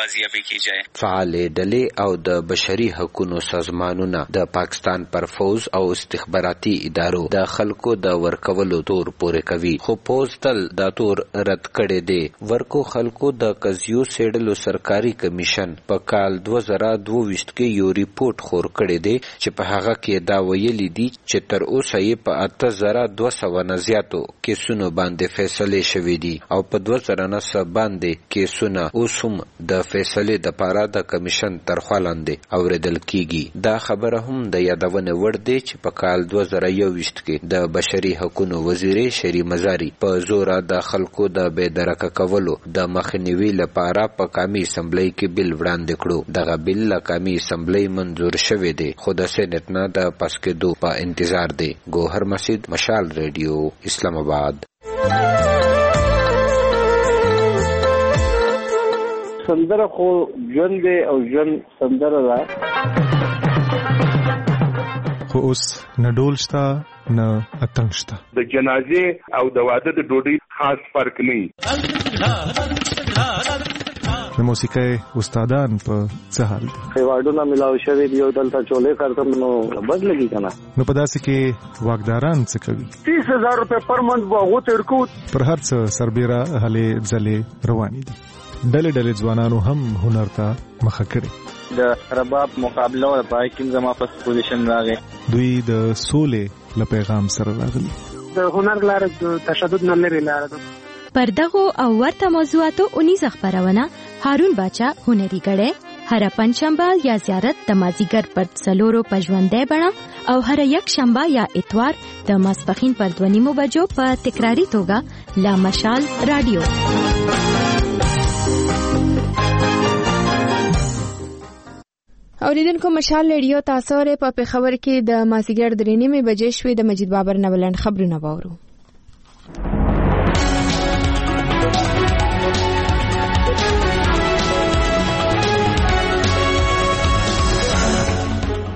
کړي. فعال ډلې او د بشري حقوقو سازمانونه د پاکستان پر فوز او استخباراتي ادارو د خلکو د ورکولو تور پورې کوي خو پوسټل د تور رد کړي دي. ورکو خلکو د قضیو سیډلو سرکاري کمیشن په کال 2022 کې یو ریپورت خور کړي دي چې په هغه کې دا ویلي دي چې تر اوسه یې په 8200 نه زیاتو کیسونو باندې فیصله شوې دي او په 2009 باندې کیسونه اوس هم د فیصله د پاره د کمیشن تر خوا لاندې اوریدل کیږي. دا خبره هم د یادونه وړ دی چې په کال 2021 کې د بشري حقوقو وزیر شری مزاری په زور د خلکو د بېدرکه کولو د مخنیوي لپاره په قومي اسمبلی کې بل وړاندې کړو. دغه بل له قومي اسمبلی منظور شوی دی خو د سېنات نه د پاس کېدو په انتظار دی. ګوهر مسعود مشال ریډیو اسلام آباد. سندره خو ژوند دی او ژوند سندره ده خو اوس نه ډول شته نه اتنګ شته. د جنازې او د واده د ډوډۍ خاص فرق نه. د موسیقۍ استادان په څه حال دي؟ ایوارډونه ملاو شوي دي او دلته چولې کارتم نو بد لګي کنه. نو په داسې کې واکداران څه کوي؟ 30,000 روپے پر منټ به غوته ورکو. پر هر څه سربېره هلې ځلې روانې دي. ډلې ډلې ځوانانو هم هنر ته مخه کړې. د رباب مقابله او پای کې زما په پوزیشن راغی. دوی د سولې له پیغام سره راغلي. د هنر لار د تشدد نه لري لار ده. پر دغه او ورته موضوعاتو 19 خبرونه هارون باچا هنري غړې هر پنځشنبه یا زیارت د مازیګر پر څلورو پژوندې بڼه او هر یک شنبه یا اتوار د ماسپخین پر 2:30 بجو په تکراری توګه لا مشال رادیو. اوریدونکو مشال ریډیو تاسو لري په پیښور کې د مازیګر 3:30 بجې شوې د مجید بابر نولند خبرونه باورو.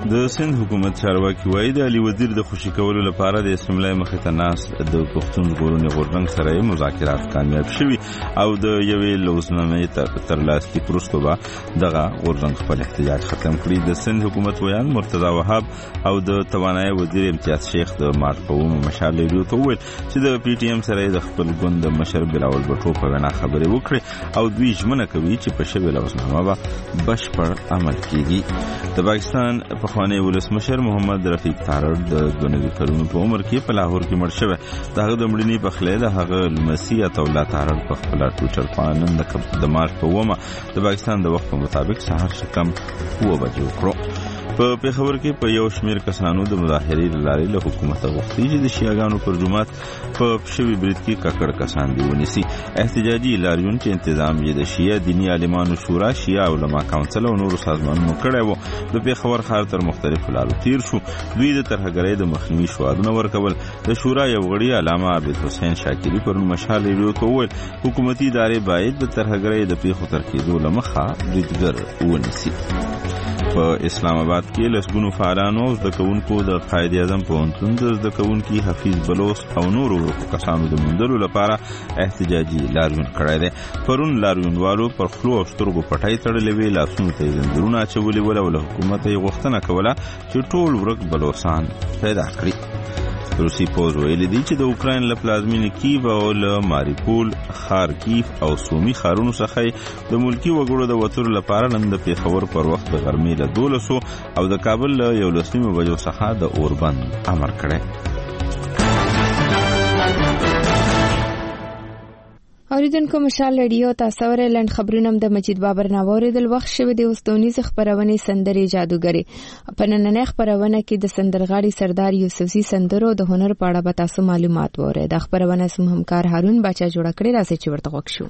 د سند حکومت چارواکي وایي د علي وزیر د خوشي کولو لپاره د اسمبلی مخې ته ناست د پښتون ژغورنې غورځنګ سره مذاکرات کامیاب شوي او د یوې لوزنامې تر لاسلیک وروسته به دغه غورځنګ خپل احتجاج ختم کړي. د سند حکومت ویان مرتضی وهاب او د توانایي وزیر امتیاز شیخ د مارچ په اومه مشال ریډیو ته وویل چې د پی ټی ایم سره د خپل ګوند د مشر بلاول بټو په وینا خبرې وکړي او دوی ژمنه کوي چې په شوې لوزنامه به بشپړ عمل کیږي. د پاکستان پخوانی ولسمشر محمد رفیق تارړ د 92 کلونو په عمر کې په لاهور کې مړ شوی. دغه د مړینې په خله د هغه لمسی عطاالله تارړ په خپل ټویټر باندې د مارچ په اومه د پاکستان د وخت په مطابق سهار شکم 2 بجې وکړو. په پیښور کې په یو شمیر کسانو د مظاهرې لارې له حکومت غوښتي چې د شیعاګانو پر جماعت په شوی برید کې ککړ کسان دی ونیسي. احتجاجي لاریون چې تنظیم یې د شیعه دینی عالمانو شورا، شیعه علما کونسل او نورو سازمانونو کړی و. د پیښور ښار تر مختلفو لارو تیر شو. دوی د ترهګرۍ د مخنیوي شعارونه ورکول. د شورا یو غړي علامه عابد حسین شاکری پر مشال ریډیو ته وویل حکومتي ادارې باید د ترهګرۍ د پیښو تر کېدو له مخه بریدګر ونیسي. په اسلام آباد کې لسګونو فعالانو او زده کوونکو د قائد اعظم پوهنتون د زده کوونکي حفیظ بلوچ او نورو ورکو کسانو د موندلو لپاره احتجاجي لاریون کړی دی. پرون لاریونوالو پر خولو او سترګو پټۍ تړلې وې، لاسونو ته یې زنځیرونه اچولي ول او له حکومته یې غوښتنه کوله چې ټول ورک بلوچان پیدا کړي. روسي پوز ویلي دی چې د اوکراین له پلازمینې کیف او له ماریپول، خارکیف او سومي ښارونو څخه د ملکي وګړو د وتلو لپاره نن د پیښور پر وخت د غرمې له 12 او د کابل له 11 بجو څخه د اوربند امر کړی. اوریدونکو مشال ریډیو تاسو ورلند خبرونه د مجید بابر ناووري د وخت شوه د اوستونیز خبرونه سندري جادوګری. په نننۍ خبرونه کې د سندرغاړي سردار یوسفزي سندرو د هنر په اړه به تاسو معلومات وره. د خبرونه سم همکار هارون باچا جوړ کړی راځي چې ورته وښیو.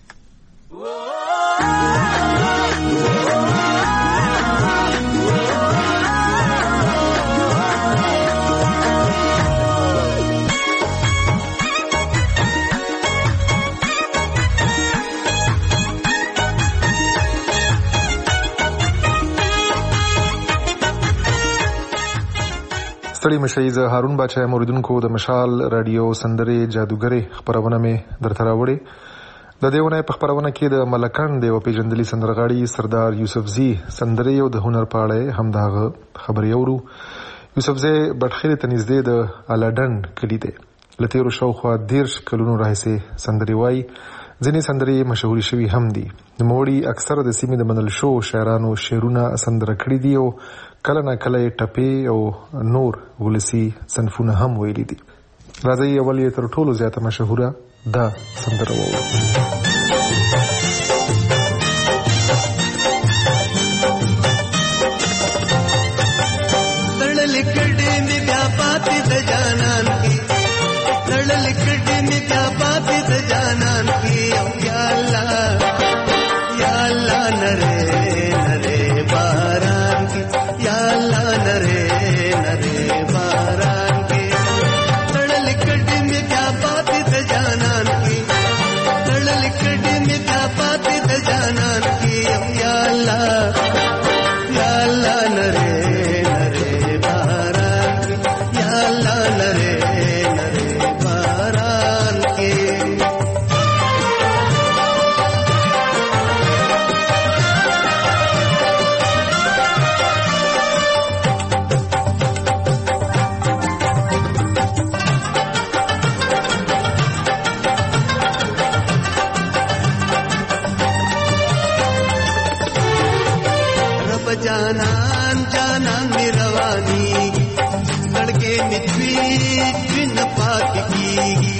ستړي مشي زه هارون باچا موریدونکو د مشال رادیو سندري جادوګری خبرونه مې درته راوړي. د دیونه په خبرونه کې د ملکند یو پیژندلي سندرغاړي سردار یوسفزي سندري او د هنر په اړه هم دا خبري اورو. یوسفزي بټخیل ته نږدې د الاډن کلی دی. لتیرو شاوخوا 10 کلونو راهیسې سندري وای. ځینې سندري مشهوري شوي هم دي. نوموړي اکثره د سیمې د منل شو شاعرانو شعرونه سندره کړي دي او کله نه کله ټپې او نور ولسی صنفونه هم ویلي دي. راځي اول یې تر ټولو زیاته مشهوره دا سندره وورو. تړل کډې می بیا پاتې د جانان کی، تړل کډې می بیا پاتې د جانان کی. یا الله یا الله نره نره باران کی، یا اللہ نرے نرے باران کی. تڑل کڈی میں کیا بات د جانان کی، تڑل کڈی میں کیا بات د جانان کی. یا اللہ نرے نرے باران کی، یا اللہ نرے نرے باران کی. جانان جانان میں روانی لڑکے متوی نہ پاک کی.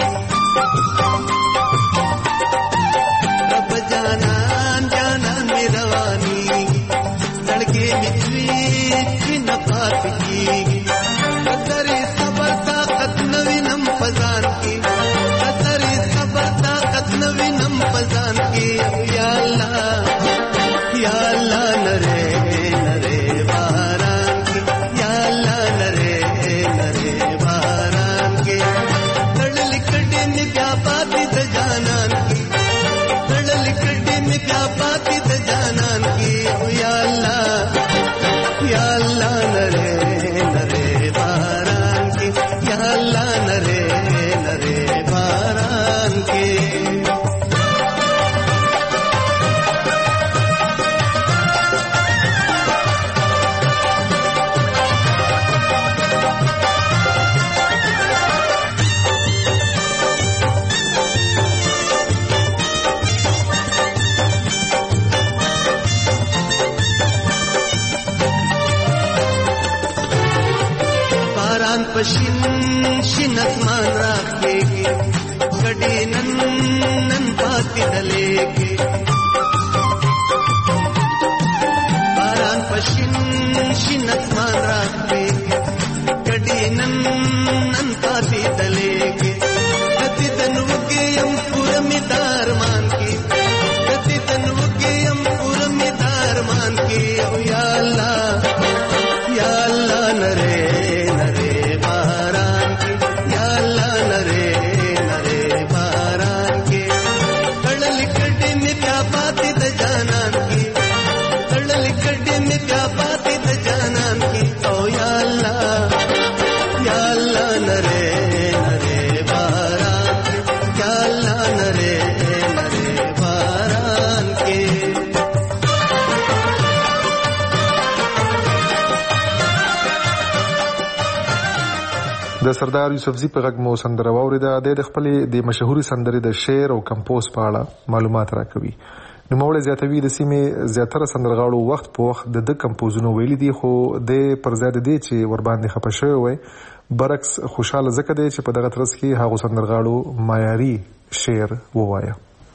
رب جانان جانان میں روانی لڑکے متوی نہ پاک کی. قدر صبر طاقت نوینم فزان کی، قدر صبر طاقت نوینم فزان کی. یا اللہ یا اللہ نرے نرے باران کی، یا اللہ نرے نرے باران کی. تڑل کڈے میں کیا بات د شین اسمان راکېږي ګډې نن پاتې ډلېږي باران په شین اسمان راکېږي ګډې نن پاتې ډلېږي کتی تنو کې یم پوره می دارمان کې کتی تنو کې یم پوره می دارمان کې او یا الله نره نره باران کې یا الله نره نره باران کې تړل کډې می بیا پاتې د جانان کې تړل کډې می بیا پاتې د جانان کې او یا الله نره نره باران کې یا الله نره نره باران کې د سردار یوسفزي په غږ مو سندره واوریده. د خپلې د مشهوري سندرې د شعر او کمپوز په اړه معلومات راکوي. نوموړی زیاتوي د سیمې زیاتره سندرغاړو وخت په وخت د کمپوزونو ویلي دي، خو د پر ځای د دې چې ور باندې خپه شوی وي برعکس خوشاله ځکه دی چې په دغه ترڅ کې هغو سندرغاړو معیاري شعر ووایه.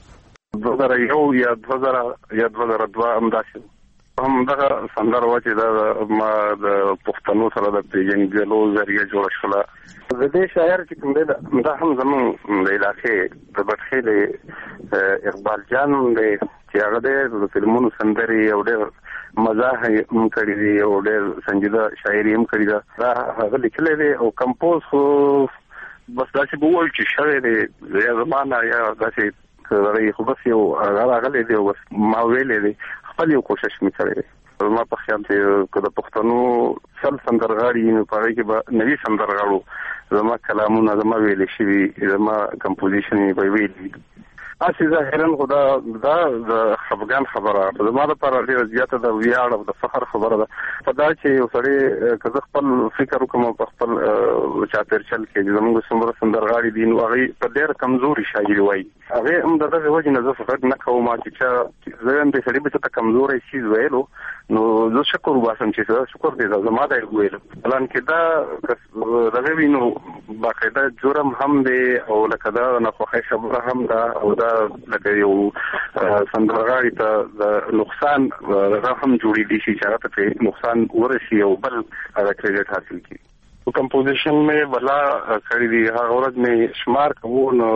2001 یا 2002 همداسې همدغه سندره وه چې دا ما د پښتنو سره د پېژندلو ذریعه جوړه شوله. د دې شاعر چې کوم دی دا هم زموږ د علاقې د بټخېل اقبال جان دی چې هغه دی د فلمونو سندرې او ډېر مزاح هم کړي دي او ډېر سنجیده شاعري هم کړې ده. دا هغه لیکلی دی او کمپوز خو بس داسې به ووایو چې شوی دی یا زما نه یا داسې خو بس یو راغلی دی او بس ما ویلی دی خپل یو کوشش مې کړی دی. زما په خیال چې که د پښتنو سل سندرغاړي نو په هغې کې به نوي سندرغاړو زما کلامونه زما ویلې شوي زما کمپوزیشن یې به ویلي. هسې ظاهرا خو دا د خفګان خبره زما لپاره ډېره زیاته د ویاړ او د فخر خبره ده په دا چې یو سړی که زه خپل فکر وکړم په خپل چاپېرچل کې چې زموږ څومره سندرغاړي دي نو هغوی په ډېره کمزوري شاعري وایي. هغې هم د دغې وجې نه زه غږ نه کوم چې چا زه یم دې سړي به چاته کمزوری څیز ویلو نو زه شکر وباسم چې شکر دی زما دی ویلو. حالانکې دا دغه وي نو باقاعده جرم هم دی او لکه دا ناخوښۍ خبره هم ده او دا لکه یو سندرغاړي ته د نقصان هغه هم جوړېدی شي چې هغه ته پرې نقصان ورسي او بل هغه کریډټ حاصل کړي. کمپوزیشن مې بلا کړی دی هغه ورځ مې شمار کوو نو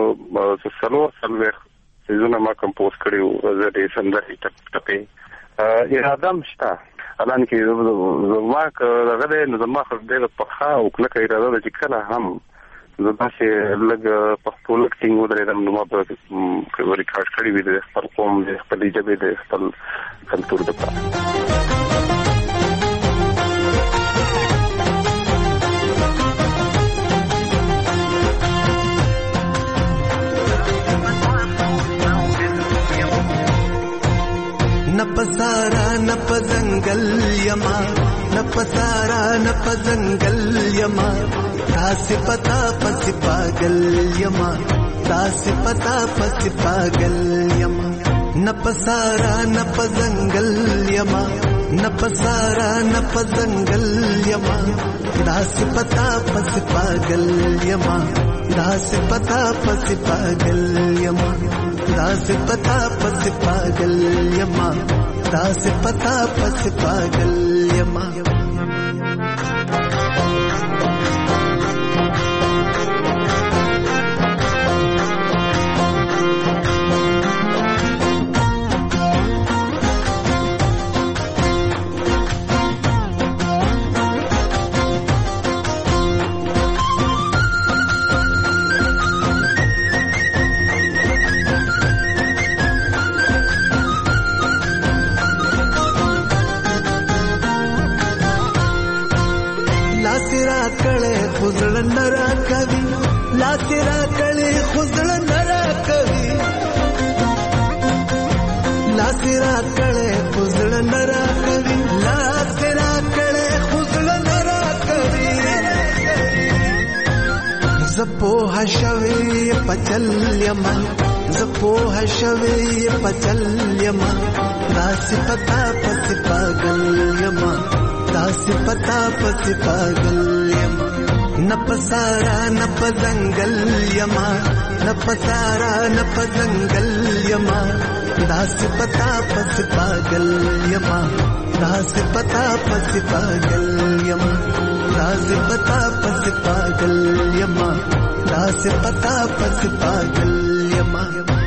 4 سیزونه ما کمپوز کړي وو زه د سندرې ټپې اراده هم شته حالانکې زما که دغه دی نو زما خو ډېره پخه او کلکه اراده ده چې کله هم زه داسې لږ پښتو لږ ټینګ ودرېدم نو ما به ریکارډ کړي وي د خپل قوم د خپلې ژبې د خپل کلتور دپاره. نپسارا نپزنگل یما نپسارا نپزنگل یما تاسی پتا پسی پاگل یما تاسی پتا پسی پاگل یما نپسارا نپزنگل یما نپسارا نپزنگل یما تاسی پتا پسی پاگل یما تاسی پتا پسی پاگل یما दास पता पस पागल यमा दास पता पस पागल यमा नरा कवि लातेरा कले खुजल नरा कवि लातेरा कले खुजल नरा कवि लातेरा कले खुजल नरा कवि जपो हशवे पचल यमा जपो हशवे पचल यमा दास पता पस पागल यमा दास पता पस पागल यमा नपसारा नप जंगल यमा नपसारा नप जंगल यमा दास पता पस पागल यमा दास पता पस पागल यमा दास पता पस पागल यमा दास पता पस पागल यमा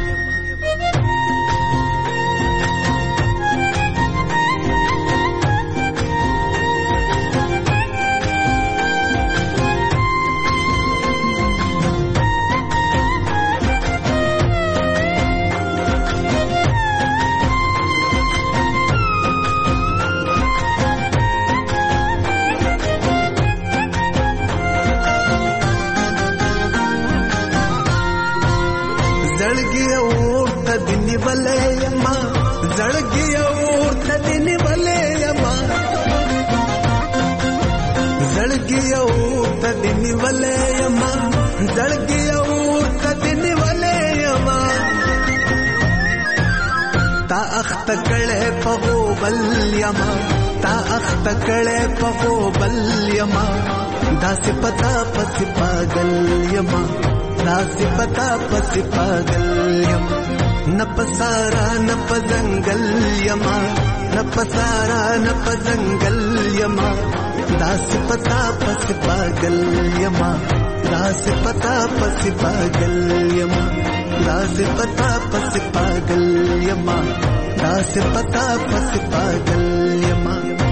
तकड़े पगो बल यमा ता अख तकड़े पगो बल यमा दास पता पस पागल यमा दास पता पस पागल यमा नपसारा नप जंगल यमा नपसारा नप जंगल यमा दास पता पस पागल यमा दास पता पस पागल यमा दास पता पस पागल यमा दास पता पस पागल यमा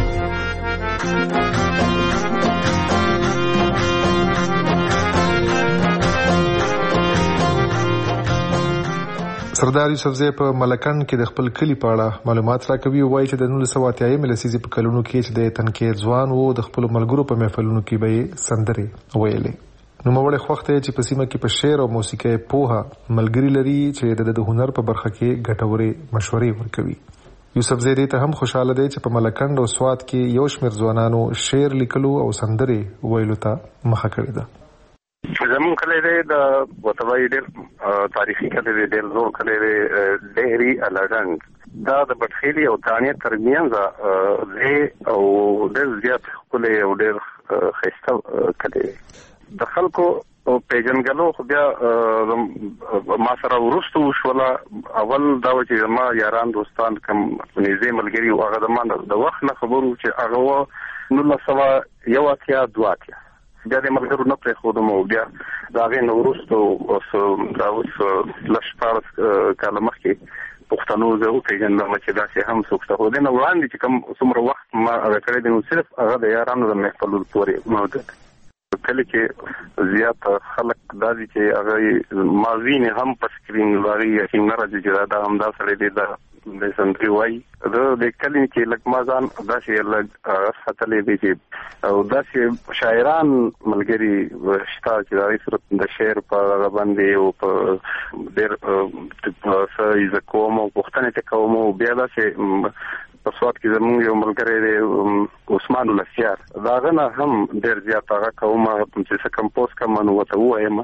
سردار یوسفزی په ملکن کې د خپل کلی په اړه معلومات راکوي او وایي چې د 1980 لسیزې په کلونو کې چې د تنکي ځوان وو د خپل ملګرو په محفلونو کې به سندرې ویلې. نو موږ وخت چې په سیمه کې په شعر او موسیقي پوها ملګری لري چې د هنر په برخه کې ګټورې مشورې ورکوي. یوسفزی دې ته هم خوشاله دی چې په ملکن او سواد کې یو شمېر ځوانانو شعر لیکلو او سندرې ویلو ته مخه کړې ده. زمون کلی دی د وطوای ډېر تاریخي کلی دی، ډېر زوړ کلی دی، ډېری الډنګ دا د بټخیلي او تانیه ترمنځ دی او ډېر زیات ښکلی او ډېر ښایسته کلی دی. د خلکو پیژنګلو خو بیا ما سره وروسته وشوله. اول دا و چې زما یاران دوستان کوم نږدې ملګري وو هغه زما د وخت نه خبرو چې هغه وه 1982 بیا د ملګرو نه پرېښودم او بیا د هغې نه وروسته دا اوس لس شپاړس کاله مخکې پښتنو زه وپېژندم چې داسې هم څوک شته. خو دې نه وړاندې چې کوم څومره وخت ما هغه کړی دی نو صرف هغه د یارانو د محفلو پورې موجود. کله کې زیات خلک دا دي چې هغه ماوین هم په سکرین لري یقین نه راځي چې دا هم دا سړی دی دا د سندري وایي. د کلي کې لږ ما ځان داسې لږ ساتلی دی چې او داسې شاعران ملګري شته چې د هغې سره د شعر په هغه باندې او په ډېر څه عزت کوم او پوښتنې ته کوم او بیا داسې په سواد کې زموږ یو ملګری دی عثمان الاسیار د هغه نه هم ډېر زیات هغه کوم چې څه کمپوز کوم نو ورته ووایم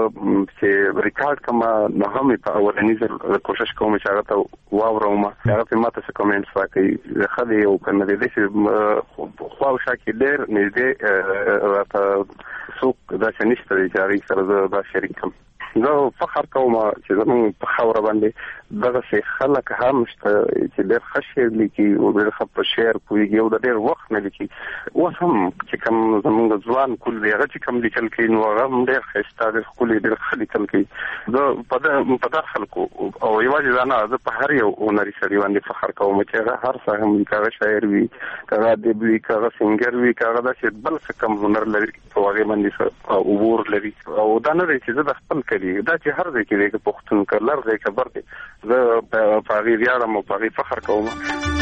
چې ریکارډ کوم نو هم په اولني ځل کوشش کوم چې هغه ته واورم هغه په ماته څه کومنټس راکوي ښه دی او که نه دی داسې خواوشا کې ډېر نږدې راته څوک داسې نشته دی چې هغې سره زه دا شریک کړم. زه فخر کوم چې زموږ په خاوره باندې دغسې خلک هم شته چې ډېر ښه شعر لیکي او ډېر ښه په شعر پوهېږي او د ډېر وخت نه لیکي. اوس هم چې کوم زموږ ځوان کول دی هغه چې کوم لیکل کوي نو هغه هم ډېر ښایسته ډېر ښکلي ډېر ښه لیکل کوي. زه په دا خلکو او یوازې دا نه زه په هر یو هنري سړي باندې فخر کوم چې هغه هر څه هم که هغه شاعر وي که هغه ادیب وي که هغه سینګر وي که هغه داسې بل څه کم هنر لري په هغې باندې عبور لري. او دا نه دی چې زه د خپل کلي دا چې هر ځای کې دی که پښتون که لر دی که بر دی زه په هغې ویاړم او په هغې فخر کوم.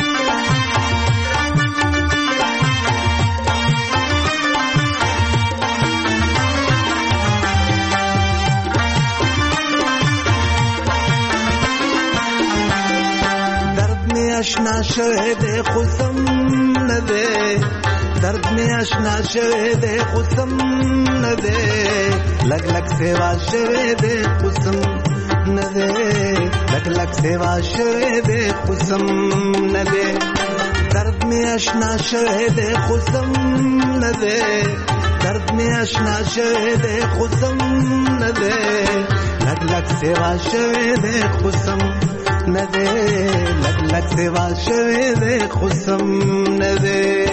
درد میں اشنا شوه دے خسم نہ دے درد میں اشنا شوه دے خسم نہ دے لگ لگ سیوا شوه دے خسم نہ دے لگ لگ سیوا شوه دے خسم نہ دے درد میں اشنا شوه دے خسم نہ دے درد می آشنا شوه ده خصم نده لگ لگ سیوا شوه ده خصم نده لگ لگ سیوا شوه ده خصم نده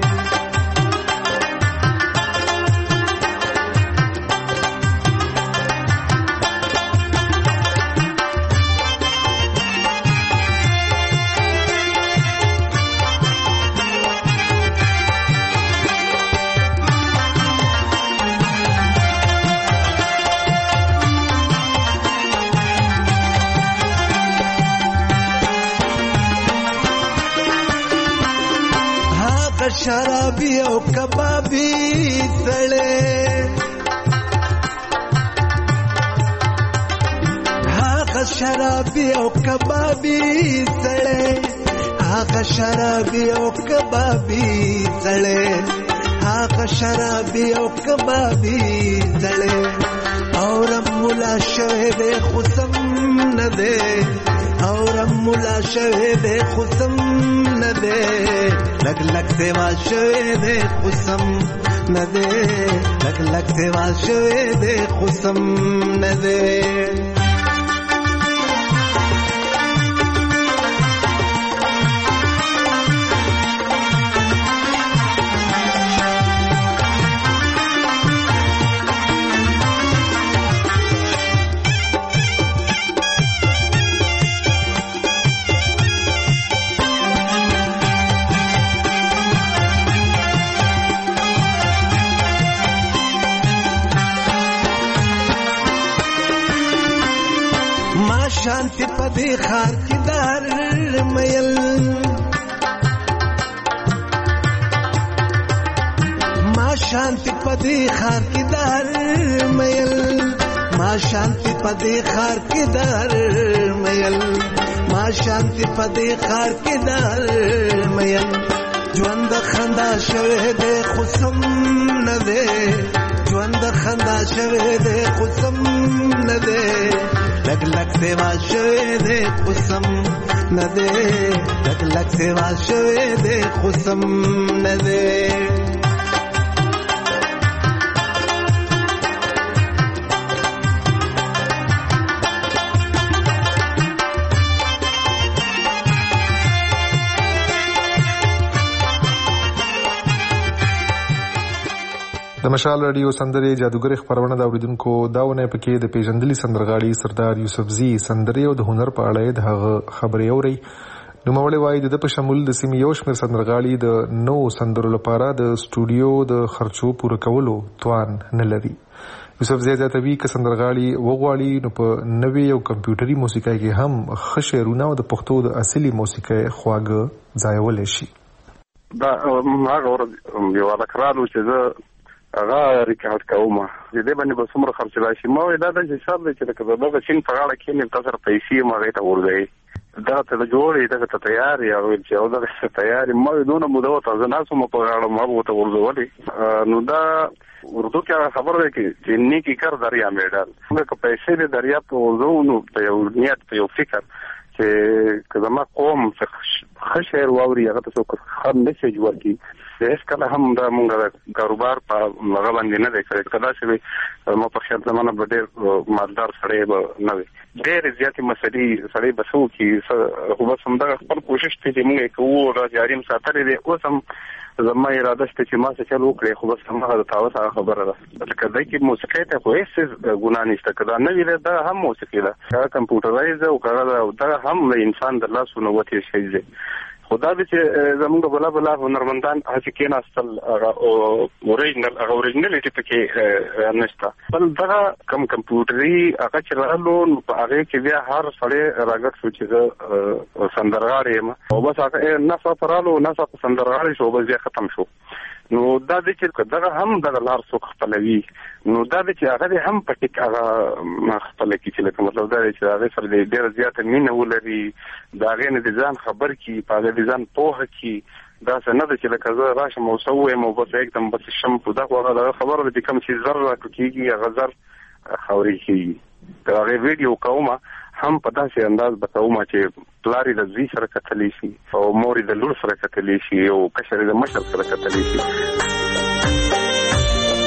शराबी او कबाबी सड़े हाँ शराबी او कबाबी सड़े हाँ शराबी او कबाबी सड़े हाँ शराबी او कबाबी सड़े और मुला शहद खुसम न दे और मुला शहद खुसम न दे लग लग सेवा शहद खुसम न दे लग लग सेवा शहद खुसम न दे शांति पदी खार की दार मयल माँ शांति पदी खार की दार मयल माँ शांति पदी खार की दार मयल माँ शांति पदी खार की दार मयल ज्वंद खंदा शवेद खुसम न दे ज्वंद खंदा शवेद खुसम न दे लग लग सेवा शवेद खुसम न दे लग लग सेवा शवेद खुसम न दे د مشال رادیو سندرې جادوګر خبرونه د اوریدونکو داونه پکې د پیژندلي سندرغاړي سردار یوسفزي سندرې او د هنر په اړه د هغه خبرې اوري نو مولوی وایي د په شمول د سیمې یو شمېر سندرغاړي د نو سندرو لپاره د سټوډیو د خرچو پوره کولو توان نه لري یوسفزي زیاتوي چې سندرغاړي وغواړي نو په نوې او کمپیوټري موسیقۍ کې هم ښه شعرونه او د پښتو د اصلي موسیقۍ خواږه ځایولی شي دا هغه ورځ یو راکرالو چې زه هغه ریکارډ کوم چې دې باندې به څومره خرچ راشي ما دا د حساب دی چې دا د شین په غاړه کې نه تاسو پیسې ما غوښته ورغی دا ته جوړې دا ته تیار یا چې او دا تیار ما دونه مو دا تاسو نه سم په غاړه ما وته ورغولې نو دا اردو کې خبر ده چې نیکی کار دریا میډل څنګه پیسې دې دریا په وزونو په یو نیت په یو فکر چې کله ما قوم خشر واوري هغه تاسو خام میسج ورکي هیڅ کله هم دا مونږ کاروبار په هغه باندې نه دی کړی کله چې ما په خیال زمانه به ډېر مالدار سړی به نه وي ډېرې زیاتې مسلې سړی به څه وکړي خو بس همدغه خپل کوشش دی چې مونږ یې کوو را جاري ساتلی دی اوس هم زما اراده شته چې ما څه چل وکړې خو بس هماغه د تاوس هغه خبره ده لکه دی کې موسیقۍ ته خو هېڅ ګناه نشته که دا نه وي دا هم موسیقي ده هغه کمپیوټرایز او هغه دا هم د انسان د لاسو نه وتې شی دی خو دا چې زموږ بلا بلا هنرمندان هڅې کېناستل هغه اوریجنالټي پکې نشته بل دغه کم کمپیوټري هغه چې راغلو نو په هغې کې بیا هر سړی راګډ شو چې زه سندرغاړی یم او بس هغه نڅا رالو نڅا په سندرغاړی شو بس بیا ختم شو نو دا چې دغه هم دغه لار څوک خپلوي نو دا چې هغه هم په ټیک هغه خپله کړي چې لکه مطلب دا چې هغې سره ډېره زیاته مینه ولري د هغې نه د ځان خبر کړي په هغې د ځان پوهه کړي دا څه نه ده چې لکه زه راشم او څه ووایم او بس एकदम بس شم په دغه خبره ده چې کوم چې زر راټوکېږي هغه زر خاورې کېږي د هغې ویډیو کومه هم په داسې انداز به کومه چې پلار یې د زوی سره کتلی شي او مور یې د لور سره کتلی شي او کشر یې د مشر سره کتلی شي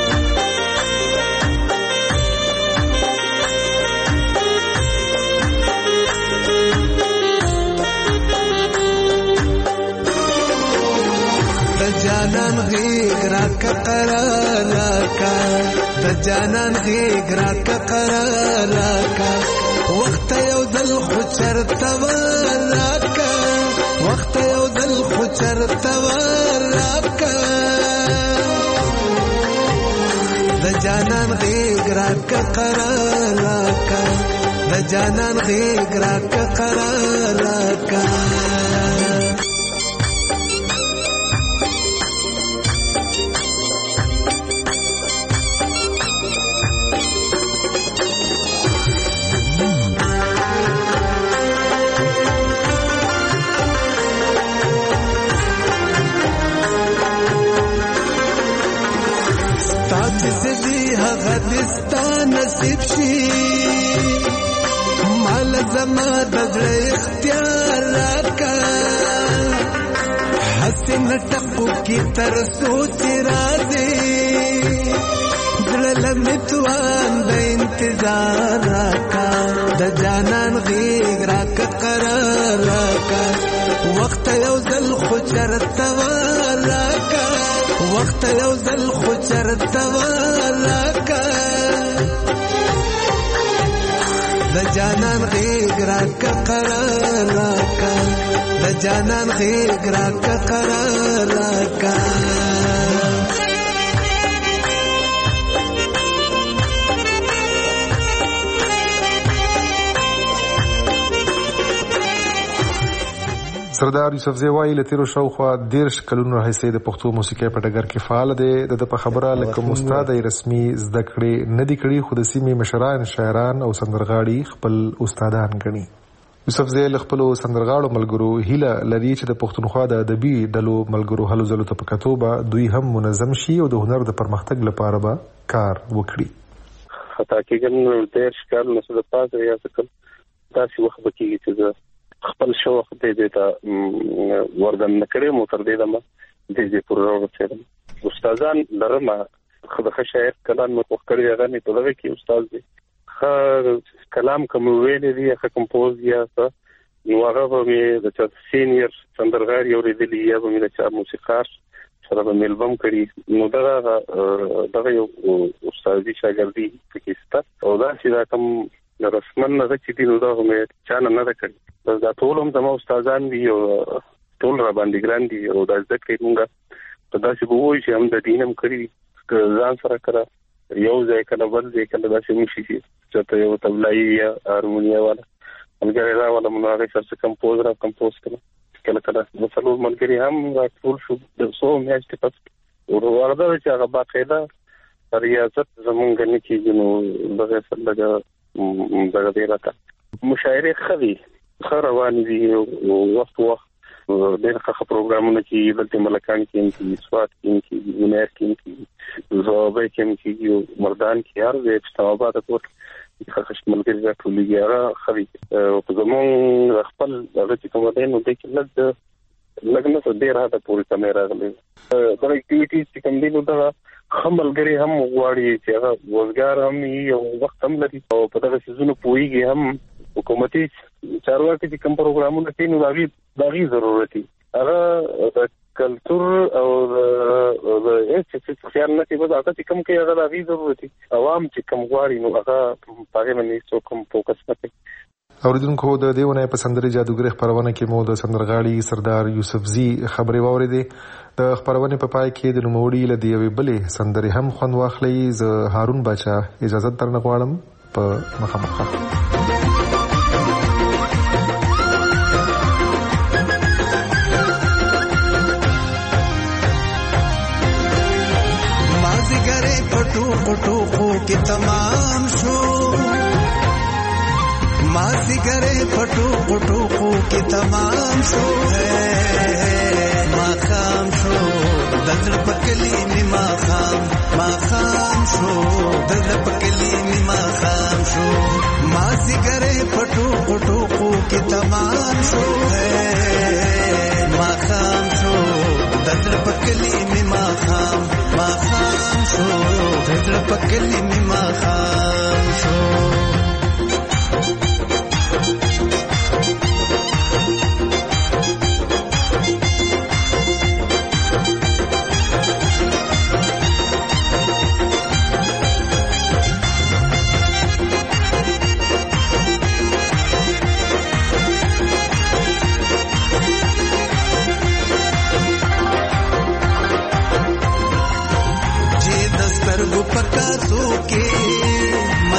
جانان غیږ راکه قرار راکه د جانان غیږ راکه قرار راکه وخت یو دل خو چرته راکه وخت یو دل خو چرته راکه د جانان غیږ راکه قرار راکه د جانان غیږ راکه قرار راکه نصیب شي مال زما د زړه اختیار راکا حسن ټکو کی تر سوچ راځي زړه لمتوان د انتظار راکا د جانان غیږ راکا قرار راکا وخت یو ځل خو چرته راکا وخت یو ځل خو چرته راکا د جانان غیږ راکه قرار راکه د جانان غیږ راکه قرار راکه سردار یوسفزی وایي له تیرو شاوخوا 13 کلونو راهیسې د پښتو موسیقۍ په ډګر کې فعال دی. د په خبره لکه استاد رسمي زده کړې نه دي کړې خو د سیمې مشران شاعران او سندرغاړي خپل استادان ګڼي. یوسفزی له خپلو سندرغاړو ملګرو هیله لري چې د پښتونخوا د ادبي ډلو ملګرو هلو ځلو ته په کتو به دوی هم منظم شي او د هنر د پرمختګ لپاره به کار وکړي. خطا کېږم 13 کال نو څه د پاسه یا څه داسې وخت به کېږي چې خپل شوق دې ته وردن نکړې مو تر دې دمه دې پروګرام وڅېړم. استادان لرم خدای شاعر کلام مو وکړی هغه نه په لږه کې استاد دی کلام کوم ویلې دی هغه کمپوز یا څه نو هغه به د سینیئر سندرغاړي اوریدلی یا به د موسیقار سره به ملبم کړي نو دا یو استادي شاګردي کې ست او دا چې دا کوم رسمن نه چې دی نو دا هم چانه نه کړی دا ټول هم زموږ استادان دي او ټول را باندې ګران دي او دا ځکه موږ په داسې وایي چې هم د دینم کړی ځان سره کړه یو ځای کله بل ځای کله داسې مشي چې ته یو تبلایي یا هارمونیا والا ملګری را والا موږ هغه سره کمپوز کړه کله کله مثلا ملګری هم ټول شو د څو میاشتې پس ورته چې هغه باقاعده ریاضت زمونږ نه کېږي نو دغه سره دغه دی راته مشاعره خري روان دي وخت ډېر ښه پروګرامونه چې دلته ملکان کې سواد کې ونیر کې زوبه کې مردان کې هر ځای په آباد کوټ ښه ملګری راټولېږي هغه خري په زمون خپل هغه چې کوم دی نو د کې لږ نه ډېر هدا پوری کیمرا غلې دا اکټیویټیز چې کوم دی نو دا ملګری هم غواړي چې هغه روزګار هم یو وخت هم لري او په دغه سيزونو پويږي هم حکومتي چارواکي چې کوم پروګرامونه کوي نو دغه ضرورت دی هغه د کلچر او د چې خیال نه کوي دا چې کوم کې هغه دغه ضرورت دی عوام چې کوم غواړي نو هغه پاره باندې څوک فوکس کوي. اوریدونکو د دیونه په سندري جادوګر خبرونه کې مو د سندرغاړي سردار یوسفزی خبري واوریدې. د خبرونه په پای کې د نوموړي له دیوي بلې سندري هم خوند واخلې. ز هارون باچا اجازه درنه غواړم په مخامخ. مازیګره پټو پټو کې تمام شو مازیګره پټو پټو کې تمام شو ما خام شو دل پکلی می ما خام شو دل پکلی می ما خام شو مازیګره پټو پټو کې تمام شو ما خام شو دل پکلی می ما خام شو دل پکلی می ما خام شو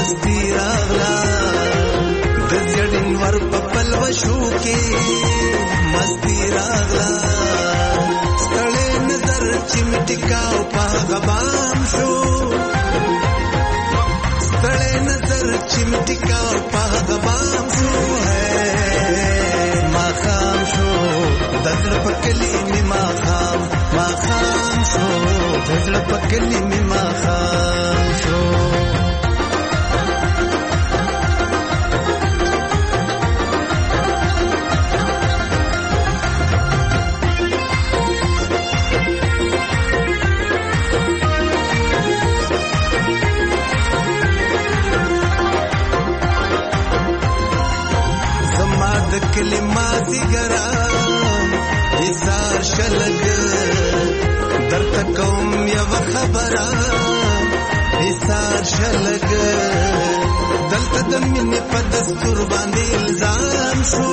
مستی راغلا د زړین ور په پلوشو کې مستی راغلا ستړې نظر چې مټکاو په غبام شو ستړې نظر چې مټکاو په غبام شو ما خام شو دزړه پکلی می ما خام شو دزړه پکلی می ما خام شو کلمات ګرام ایثار شلګ درته کوم یو خبره ایثار شلګ دلته د مینې په دستور باندې الزام شو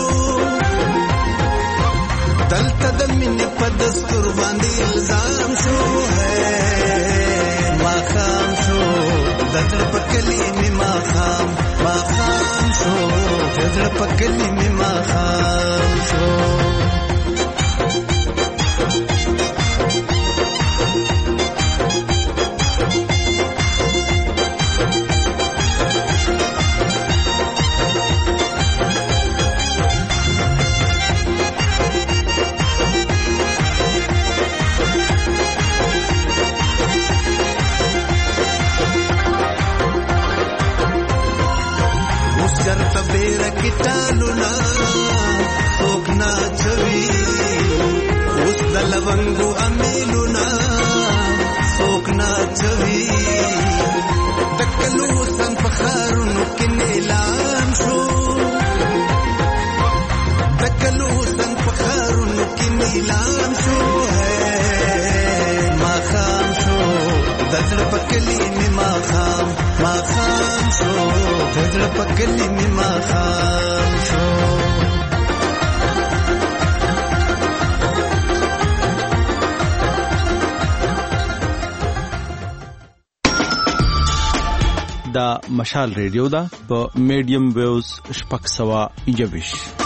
دلته د مینې په دستور باندې الزام شو ما خام شو دزړه پکلی می ما خام شو دزړه پکلی می ما خام شو کټالونا سوکنا چوي اوس د لونګو امیلونا سوکنا چوي دکلو سن فخارونو کې نیلام شو دکلو سن فخارونو کې نیلام شو ما خام شو دزړه پکلی می ما خام شو دزړه پکلی می ما خام شو دا مشال ریډیو دا په میډیم ویوز 621